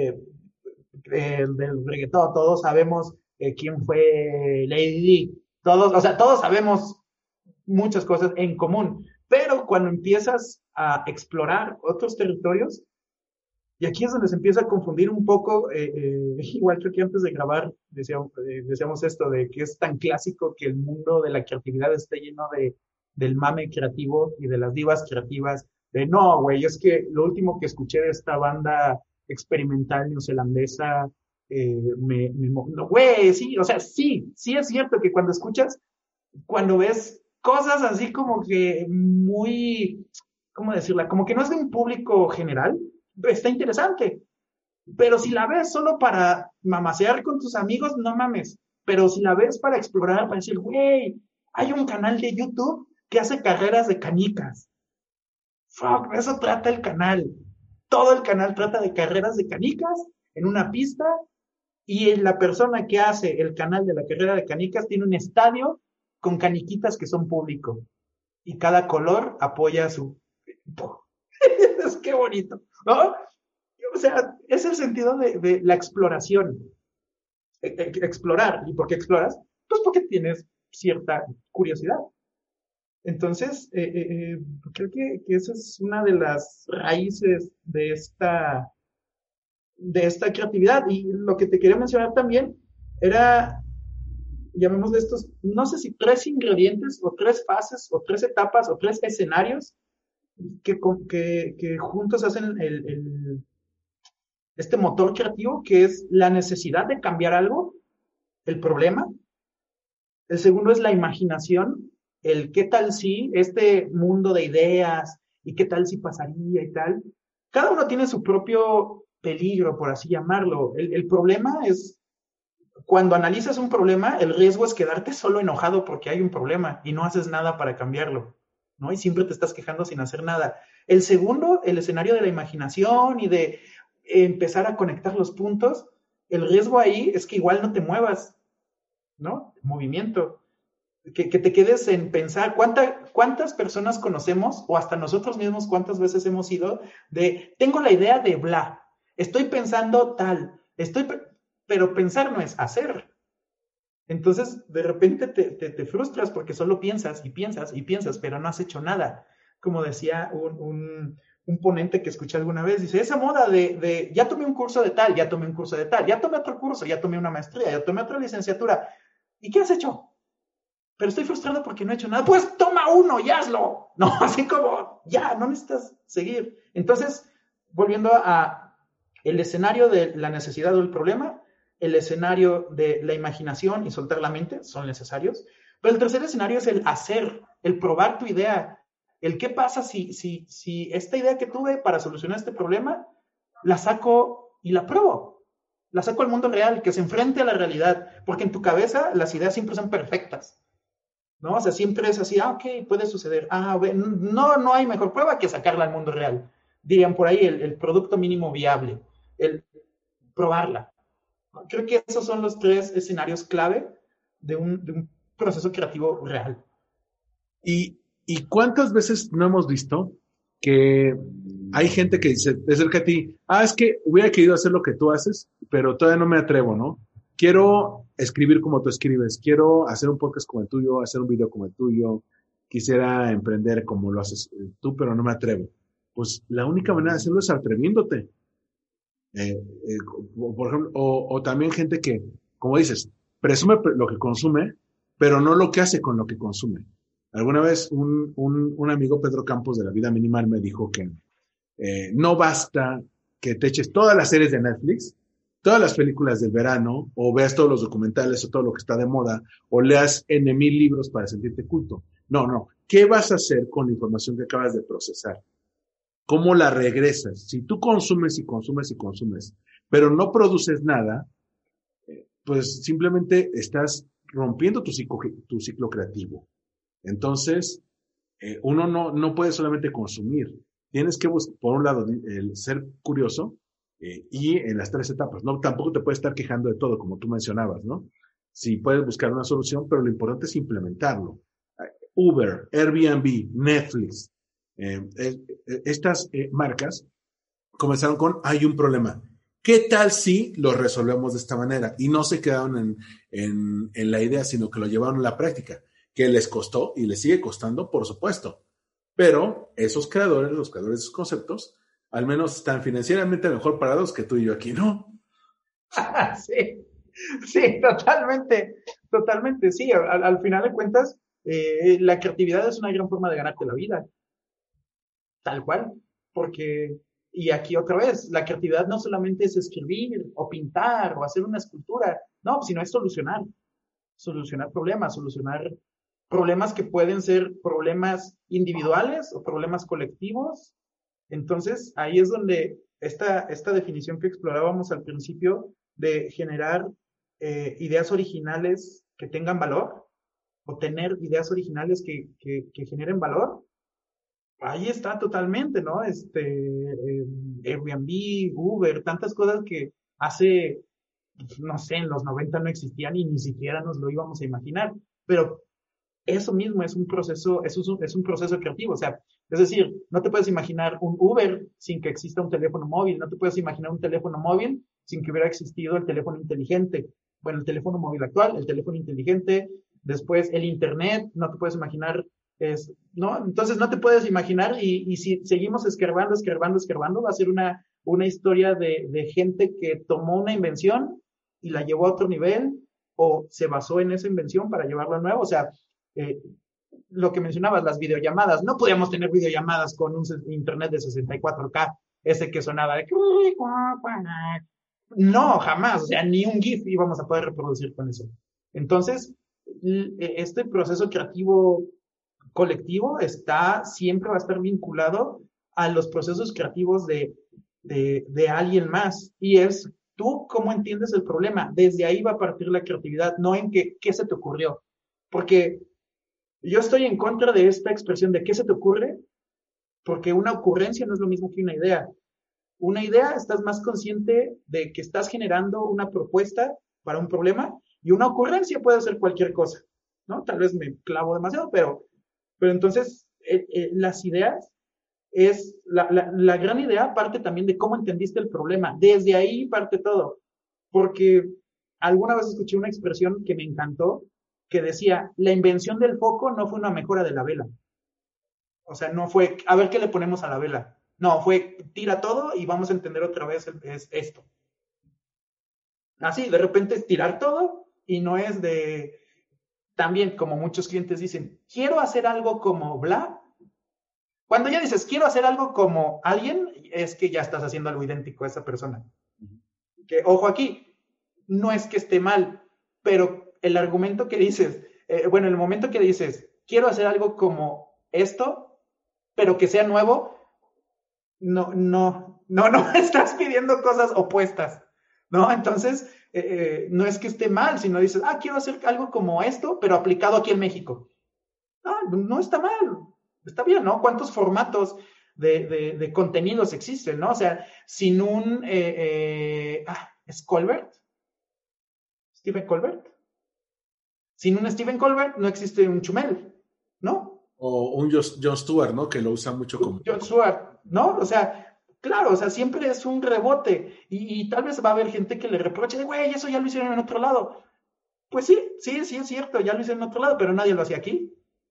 S5: del reggaetón, todos sabemos quién fue Lady Di. Todos sabemos muchas cosas en común. Pero cuando empiezas a explorar otros territorios, y aquí es donde se empieza a confundir un poco, igual creo que antes de grabar decíamos esto, de que es tan clásico que el mundo de la creatividad esté lleno del mame creativo y de las divas creativas, de no, güey, es que lo último que escuché de esta banda experimental neozelandesa, no, güey, sí, o sea, sí es cierto que cuando ves cosas así como que muy, ¿cómo decirla? Como que no es de un público general, está interesante. Pero si la ves solo para mamasear con tus amigos, no mames. Pero si la ves para explorar, para decir, güey, hay un canal de YouTube que hace carreras de canicas. Fuck, eso trata el canal. Todo el canal trata de carreras de canicas en una pista, y la persona que hace el canal de la carrera de canicas tiene un estadio con caniquitas que son público. Y cada color apoya su... Es que bonito, ¿no? O sea, es el sentido de la exploración. Explorar. ¿Y por qué exploras? Pues porque tienes cierta curiosidad. Entonces, creo que esa es una de las raíces de esta creatividad. Y lo que te quería mencionar también era, llamémosle estos, no sé si 3 ingredientes o 3 fases o 3 etapas o 3 escenarios que juntos hacen este motor creativo, que es la necesidad de cambiar algo, el problema. El segundo es la imaginación, el qué tal si, este mundo de ideas, y qué tal si pasaría y tal. Cada uno tiene su propio peligro, por así llamarlo. El problema es, cuando analizas un problema, el riesgo es quedarte solo enojado porque hay un problema y no haces nada para cambiarlo, ¿no? Y siempre te estás quejando sin hacer nada. El segundo, el escenario de la imaginación y de empezar a conectar los puntos, el riesgo ahí es que igual no te muevas, ¿no? Movimiento. Que te quedes en pensar cuántas personas conocemos, o hasta nosotros mismos cuántas veces hemos ido de, tengo la idea de bla, estoy pensando tal, pero pensar no es hacer. Entonces, de repente te frustras porque solo piensas y piensas y piensas, pero no has hecho nada. Como decía un ponente que escuché alguna vez, dice, esa moda de ya tomé un curso de tal, ya tomé un curso de tal, ya tomé otro curso, ya tomé una maestría, ya tomé otra licenciatura. ¿Y qué has hecho? Pero estoy frustrado porque no he hecho nada. Pues toma uno y hazlo. No, así como, ya, no necesitas seguir. Entonces, volviendo a el escenario de la necesidad o el problema, el escenario de la imaginación y soltar la mente son necesarios. Pero el tercer escenario es el hacer, el probar tu idea. El qué pasa si esta idea que tuve para solucionar este problema, la saco y la pruebo. La saco al mundo real, que se enfrente a la realidad. Porque en tu cabeza las ideas siempre son perfectas, ¿no? O sea, siempre es así, ok, puede suceder. No hay mejor prueba que sacarla al mundo real. Dirían por ahí el producto mínimo viable, el probarla. Creo que esos son los 3 escenarios clave de un proceso creativo real.
S1: ¿Y cuántas veces no hemos visto que hay gente que se acerca a ti, es que hubiera querido hacer lo que tú haces, pero todavía no me atrevo, ¿no? Quiero escribir como tú escribes, quiero hacer un podcast como el tuyo, hacer un video como el tuyo, quisiera emprender como lo haces tú, pero no me atrevo. Pues la única manera de hacerlo es atreviéndote. Por ejemplo, o también gente que, como dices, presume lo que consume, pero no lo que hace con lo que consume. Alguna vez un amigo, Pedro Campos, de La Vida Minimal, me dijo que no basta que te eches todas las series de Netflix, todas las películas del verano, o veas todos los documentales o todo lo que está de moda, o leas N mil libros para sentirte culto. No. ¿Qué vas a hacer con la información que acabas de procesar? ¿Cómo la regresas? Si tú consumes y consumes y consumes, pero no produces nada, pues simplemente estás rompiendo tu ciclo creativo. Entonces, uno no puede solamente consumir. Tienes que buscar, por un lado, el ser curioso, y en las 3 etapas, ¿no? Tampoco te puedes estar quejando de todo, como tú mencionabas, ¿no? Sí, puedes buscar una solución, pero lo importante es implementarlo. Uber, Airbnb, Netflix, estas marcas comenzaron con, hay un problema. ¿Qué tal si lo resolvemos de esta manera? Y no se quedaron en la idea, sino que lo llevaron a la práctica. que les costó y les sigue costando, por supuesto. Pero esos creadores, los creadores de esos conceptos, al menos están financieramente mejor parados que tú y yo aquí, ¿no?
S5: Sí, sí, totalmente, sí. Al final de cuentas, la creatividad es una gran forma de ganarte la vida, tal cual, porque, y aquí otra vez, la creatividad no solamente es escribir o pintar o hacer una escultura, no, sino es solucionar problemas que pueden ser problemas individuales o problemas colectivos. Entonces, ahí es donde esta definición que explorábamos al principio de generar ideas originales que tengan valor o tener ideas originales que generen valor, ahí está totalmente, ¿no? Airbnb, Uber, tantas cosas que hace, no sé, en los 90 no existían y ni siquiera nos lo íbamos a imaginar, pero eso mismo es un proceso, es un proceso creativo, o sea, es decir, no te puedes imaginar un Uber sin que exista un teléfono móvil, no te puedes imaginar un teléfono móvil sin que hubiera existido el teléfono inteligente. Bueno, el teléfono móvil actual, el teléfono inteligente, después el internet, no te puedes imaginar, ¿no? Entonces no te puedes imaginar y si seguimos escarbando, va a ser una historia de gente que tomó una invención y la llevó a otro nivel o se basó en esa invención para llevarlo a nuevo, o sea, lo que mencionabas, las videollamadas, no podíamos tener videollamadas con un internet de 64K, ese que sonaba de... No, jamás, o sea, ni un GIF íbamos a poder reproducir con eso. Entonces, este proceso creativo colectivo siempre va a estar vinculado a los procesos creativos de alguien más, y es tú cómo entiendes el problema, desde ahí va a partir la creatividad, no en qué se te ocurrió, porque yo estoy en contra de esta expresión de ¿qué se te ocurre? Porque una ocurrencia no es lo mismo que una idea. Una idea, estás más consciente de que estás generando una propuesta para un problema, y una ocurrencia puede ser cualquier cosa, ¿no? Tal vez me clavo demasiado, pero entonces las ideas la gran idea parte también de cómo entendiste el problema. Desde ahí parte todo. Porque alguna vez escuché una expresión que me encantó, que decía, la invención del foco no fue una mejora de la vela. O sea, no fue, a ver qué le ponemos a la vela. No, fue, tira todo y vamos a entender otra vez esto. Así, de repente es tirar todo y no es de... También, como muchos clientes dicen, quiero hacer algo como bla. Cuando ya dices, quiero hacer algo como alguien, es que ya estás haciendo algo idéntico a esa persona. Que, ojo aquí, no es que esté mal, pero el argumento que dices, en el momento que dices, quiero hacer algo como esto, pero que sea nuevo, no estás pidiendo cosas opuestas, ¿no? Entonces, no es que esté mal, sino dices, quiero hacer algo como esto, pero aplicado aquí en México. No está mal, está bien, ¿no? ¿Cuántos formatos de contenidos existen, ¿no? O sea, sin un... ¿es Colbert? ¿Stephen Colbert? Sin un Stephen Colbert no existe un Chumel, ¿no?
S1: O un Jon Stewart, ¿no? Que lo usa mucho como...
S5: Jon Stewart, ¿no? O sea, claro, o sea, siempre es un rebote. Y tal vez va a haber gente que le reproche, güey, eso ya lo hicieron en otro lado. Pues sí, es cierto, ya lo hicieron en otro lado, pero nadie lo hacía aquí.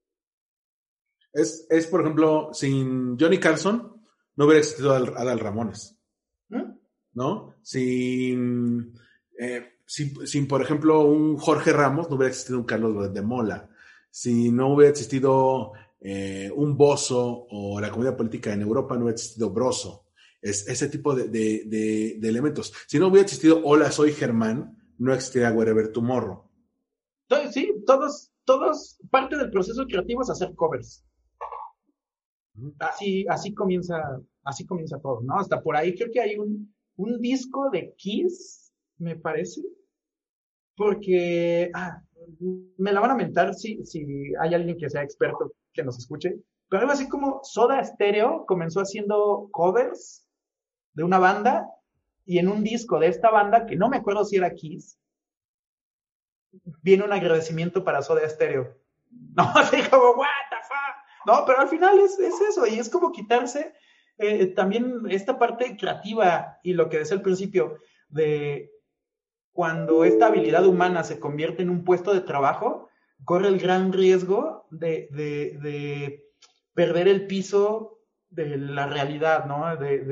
S1: Es, por ejemplo, sin Johnny Carson no hubiera existido Adal Ramones, ¿no? Sin, por ejemplo, un Jorge Ramos no hubiera existido un Carlos de Mola. Si no hubiera existido un Bozzo o la comedia política en Europa, no hubiera existido Broso. Es ese tipo de elementos. Si no hubiera existido Hola, soy Germán, no existiría Wherever Tomorrow.
S5: Entonces, sí, todos, parte del proceso creativo es hacer covers. Así comienza todo, ¿no? Hasta por ahí creo que hay un disco de Kiss, me parece, porque, me la van a mentar si hay alguien que sea experto que nos escuche, pero algo así como Soda Stereo comenzó haciendo covers de una banda, y en un disco de esta banda, que no me acuerdo si era Kiss, viene un agradecimiento para Soda Stereo. No, así como, what the fuck. No, pero al final es eso, y es como quitarse también esta parte creativa, y lo que decía al principio, de cuando esta habilidad humana se convierte en un puesto de trabajo, corre el gran riesgo de perder el piso de la realidad, ¿no?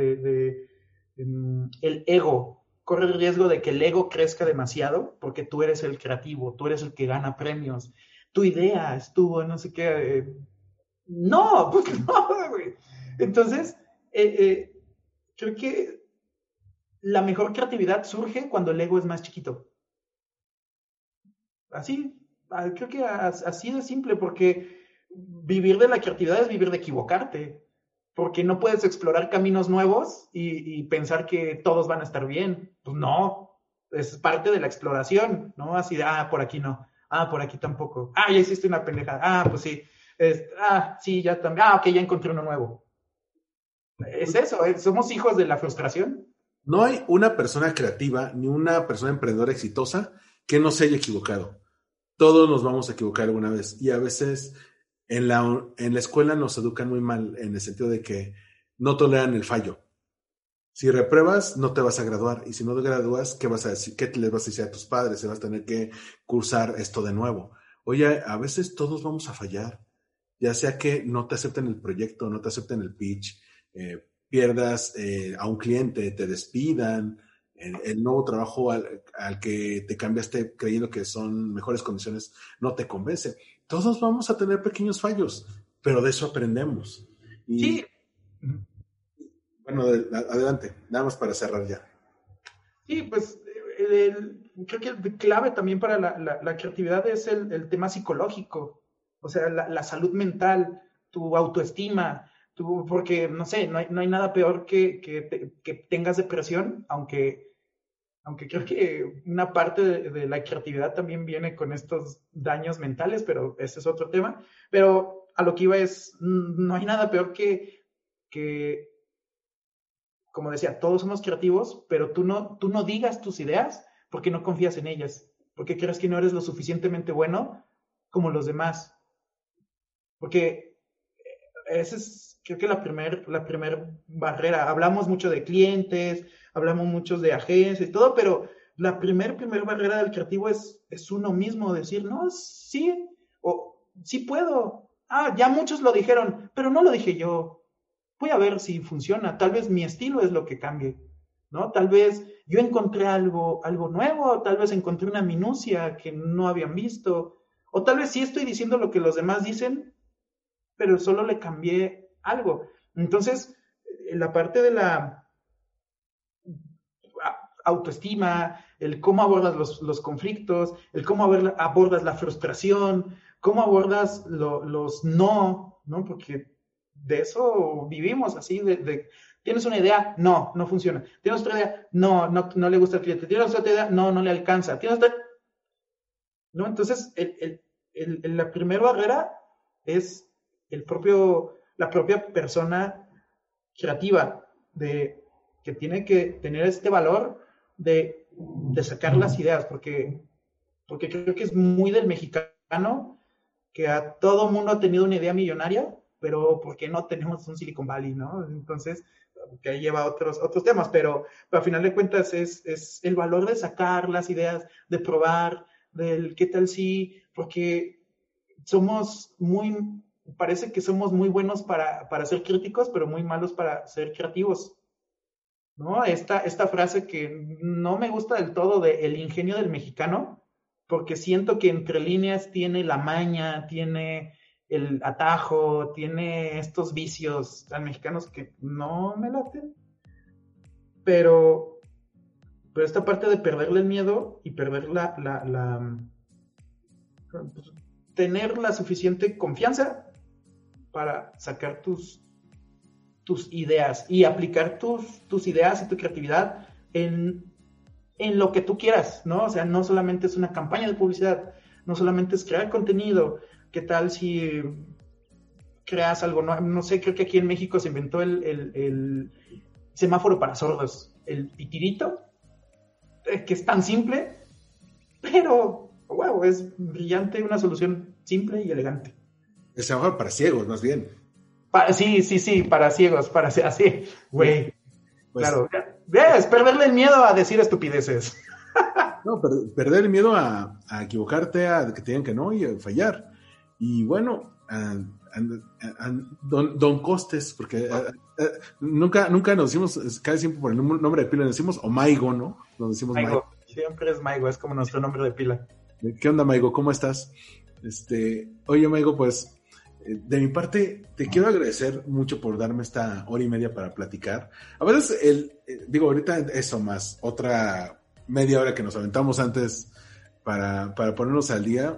S5: El ego. Corre el riesgo de que el ego crezca demasiado porque tú eres el creativo, tú eres el que gana premios. Tu idea estuvo, no sé qué. No, pues no, güey. Entonces, creo que la mejor creatividad surge cuando el ego es más chiquito. Así, creo que así de simple, porque vivir de la creatividad es vivir de equivocarte, porque no puedes explorar caminos nuevos y pensar que todos van a estar bien. Pues no, es parte de la exploración, ¿no? Así de, por aquí no, por aquí tampoco, ya hiciste una pendejada, pues sí, sí, ya también, ok, ya encontré uno nuevo. Es eso, somos hijos de la frustración.
S1: No hay una persona creativa ni una persona emprendedora exitosa que no se haya equivocado. Todos nos vamos a equivocar alguna vez, y a veces en la escuela nos educan muy mal en el sentido de que no toleran el fallo. Si repruebas, no te vas a graduar, y si no te gradúas, ¿qué vas a decir? ¿Qué les vas a decir a tus padres? Se vas a tener que cursar esto de nuevo. Oye, a veces todos vamos a fallar, ya sea que no te acepten el proyecto, no te acepten el pitch, pierdas a un cliente, te despidan, el nuevo trabajo al que te cambiaste creyendo que son mejores condiciones no te convence. Todos vamos a tener pequeños fallos, pero de eso aprendemos. Y,
S5: sí.
S1: Bueno, adelante, nada más para cerrar ya.
S5: Sí, pues creo que el clave también para la creatividad es el tema psicológico, o sea, la salud mental, tu autoestima, porque, no sé, no hay nada peor que tengas depresión, aunque creo que una parte de la creatividad también viene con estos daños mentales, pero ese es otro tema. Pero a lo que iba es, no hay nada peor que como decía, todos somos creativos, pero tú no digas tus ideas porque no confías en ellas, porque crees que no eres lo suficientemente bueno como los demás. Porque esa es, creo que la primer barrera. Hablamos mucho de clientes, hablamos mucho de agencias y todo, pero la primer barrera del creativo es uno mismo, decir, no, sí, o sí puedo. Ya muchos lo dijeron, pero no lo dije yo. Voy a ver si funciona. Tal vez mi estilo es lo que cambie, ¿no? Tal vez yo encontré algo nuevo, tal vez encontré una minucia que no habían visto, o tal vez sí estoy diciendo lo que los demás dicen, pero solo le cambié algo. Entonces, la parte de la autoestima, el cómo abordas los conflictos, el cómo abordas la frustración, cómo abordas los no, porque de eso vivimos, así, tienes una idea, no funciona. Tienes otra idea, no le gusta al cliente. Tienes otra idea, no le alcanza. ¿No? Entonces, la primera barrera es la propia persona creativa, que tiene que tener este valor de sacar las ideas, porque creo que es muy del mexicano, que a todo mundo ha tenido una idea millonaria, pero ¿por qué no tenemos un Silicon Valley, no? Entonces, que ahí lleva otros temas, pero al final de cuentas es el valor de sacar las ideas, de probar, del qué tal si, porque parece que somos muy buenos para ser críticos, pero muy malos para ser creativos, ¿no? Esta frase que no me gusta del todo de el ingenio del mexicano, porque siento que entre líneas tiene la maña, tiene el atajo, tiene estos vicios tan mexicanos que no me laten. Pero esta parte de perderle el miedo y perder tener la suficiente confianza para sacar tus ideas y aplicar tus ideas y tu creatividad en lo que tú quieras, ¿no? O sea, no solamente es una campaña de publicidad, no solamente es crear contenido. ¿Qué tal si creas algo? No sé, creo que aquí en México se inventó el semáforo para sordos, el pitirito, que es tan simple, pero, wow, es brillante, una solución simple y elegante.
S1: El semáforo para ciegos, más bien.
S5: Sí, para ciegos, para así, güey.
S1: Pues,
S5: claro, es perderle el miedo a decir estupideces.
S1: No, perder el miedo a equivocarte, a que te digan que no y a fallar. Y bueno, Don Costes, porque nunca nos decimos casi siempre por el nombre de pila, nos decimos o Maigo, ¿no? Nos decimos
S5: Maigo. Siempre es Maigo, es como nuestro nombre de pila.
S1: ¿Qué onda, Maigo? ¿Cómo estás? Oye, Maigo, pues de mi parte te quiero agradecer mucho por darme esta hora y media para platicar. A veces, ahorita eso más otra media hora que nos aventamos antes para ponernos al día,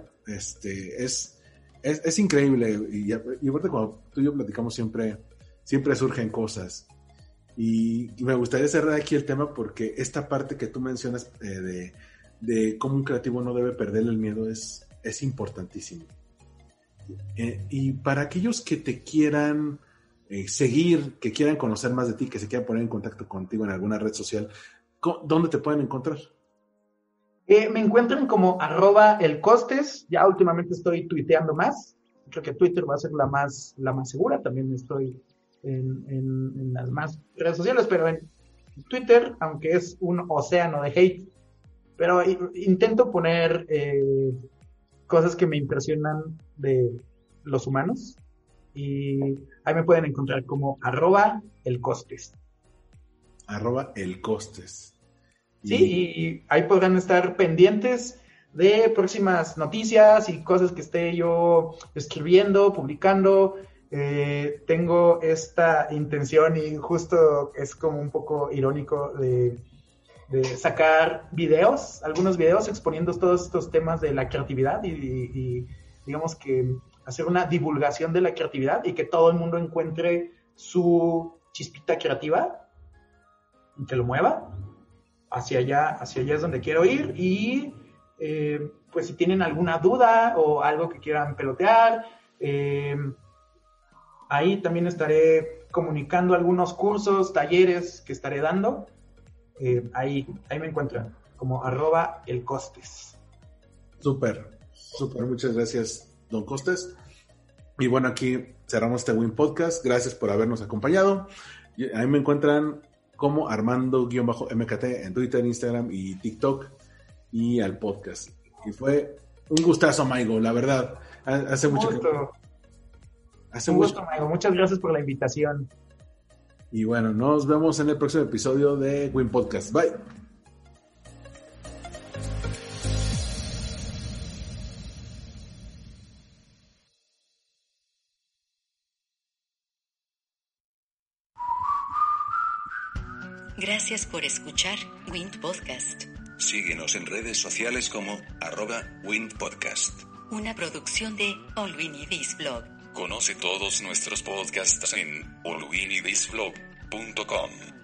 S1: es increíble. Y aparte cuando tú y yo platicamos siempre surgen cosas. Y me gustaría cerrar aquí el tema porque esta parte que tú mencionas de cómo un creativo no debe perder el miedo es importantísimo. Y para aquellos que te quieran seguir, que quieran conocer más de ti, que se quieran poner en contacto contigo en alguna red social, ¿dónde te pueden encontrar?
S5: Me encuentran como @elcostes. Ya últimamente estoy tuiteando más. Creo que Twitter va a ser la más segura. También estoy en las más redes sociales, pero en Twitter, aunque es un océano de hate, pero intento poner cosas que me impresionan de los humanos, y ahí me pueden encontrar como @elcostes.
S1: @elcostes.
S5: Sí, y ahí podrán estar pendientes de próximas noticias y cosas que esté yo escribiendo, publicando. Tengo esta intención, y justo es como un poco irónico, de sacar algunos videos exponiendo todos estos temas de la creatividad y digamos que hacer una divulgación de la creatividad y que todo el mundo encuentre su chispita creativa y que lo mueva hacia allá es donde quiero ir. Y pues si tienen alguna duda o algo que quieran pelotear, ahí también estaré comunicando algunos cursos, talleres que estaré dando. Ahí me encuentran como @elcostes.
S1: Súper, muchas gracias, Don Costes. Y bueno, aquí cerramos este Win Podcast. Gracias por habernos acompañado. Ahí me encuentran como Armando-MKT en Twitter, Instagram y TikTok, y al podcast. Y fue un gustazo, Maigo, la verdad. Hace mucho que...
S5: Un gusto, Maigo. Muchas gracias por la invitación.
S1: Y bueno, nos vemos en el próximo episodio de Win Podcast. Bye.
S3: Gracias por escuchar Wind Podcast,
S2: Síguenos en redes sociales como @WindPodcast.
S3: una producción de All We Need Is Blog.
S2: Conoce todos nuestros podcasts en allwinidisblog.com.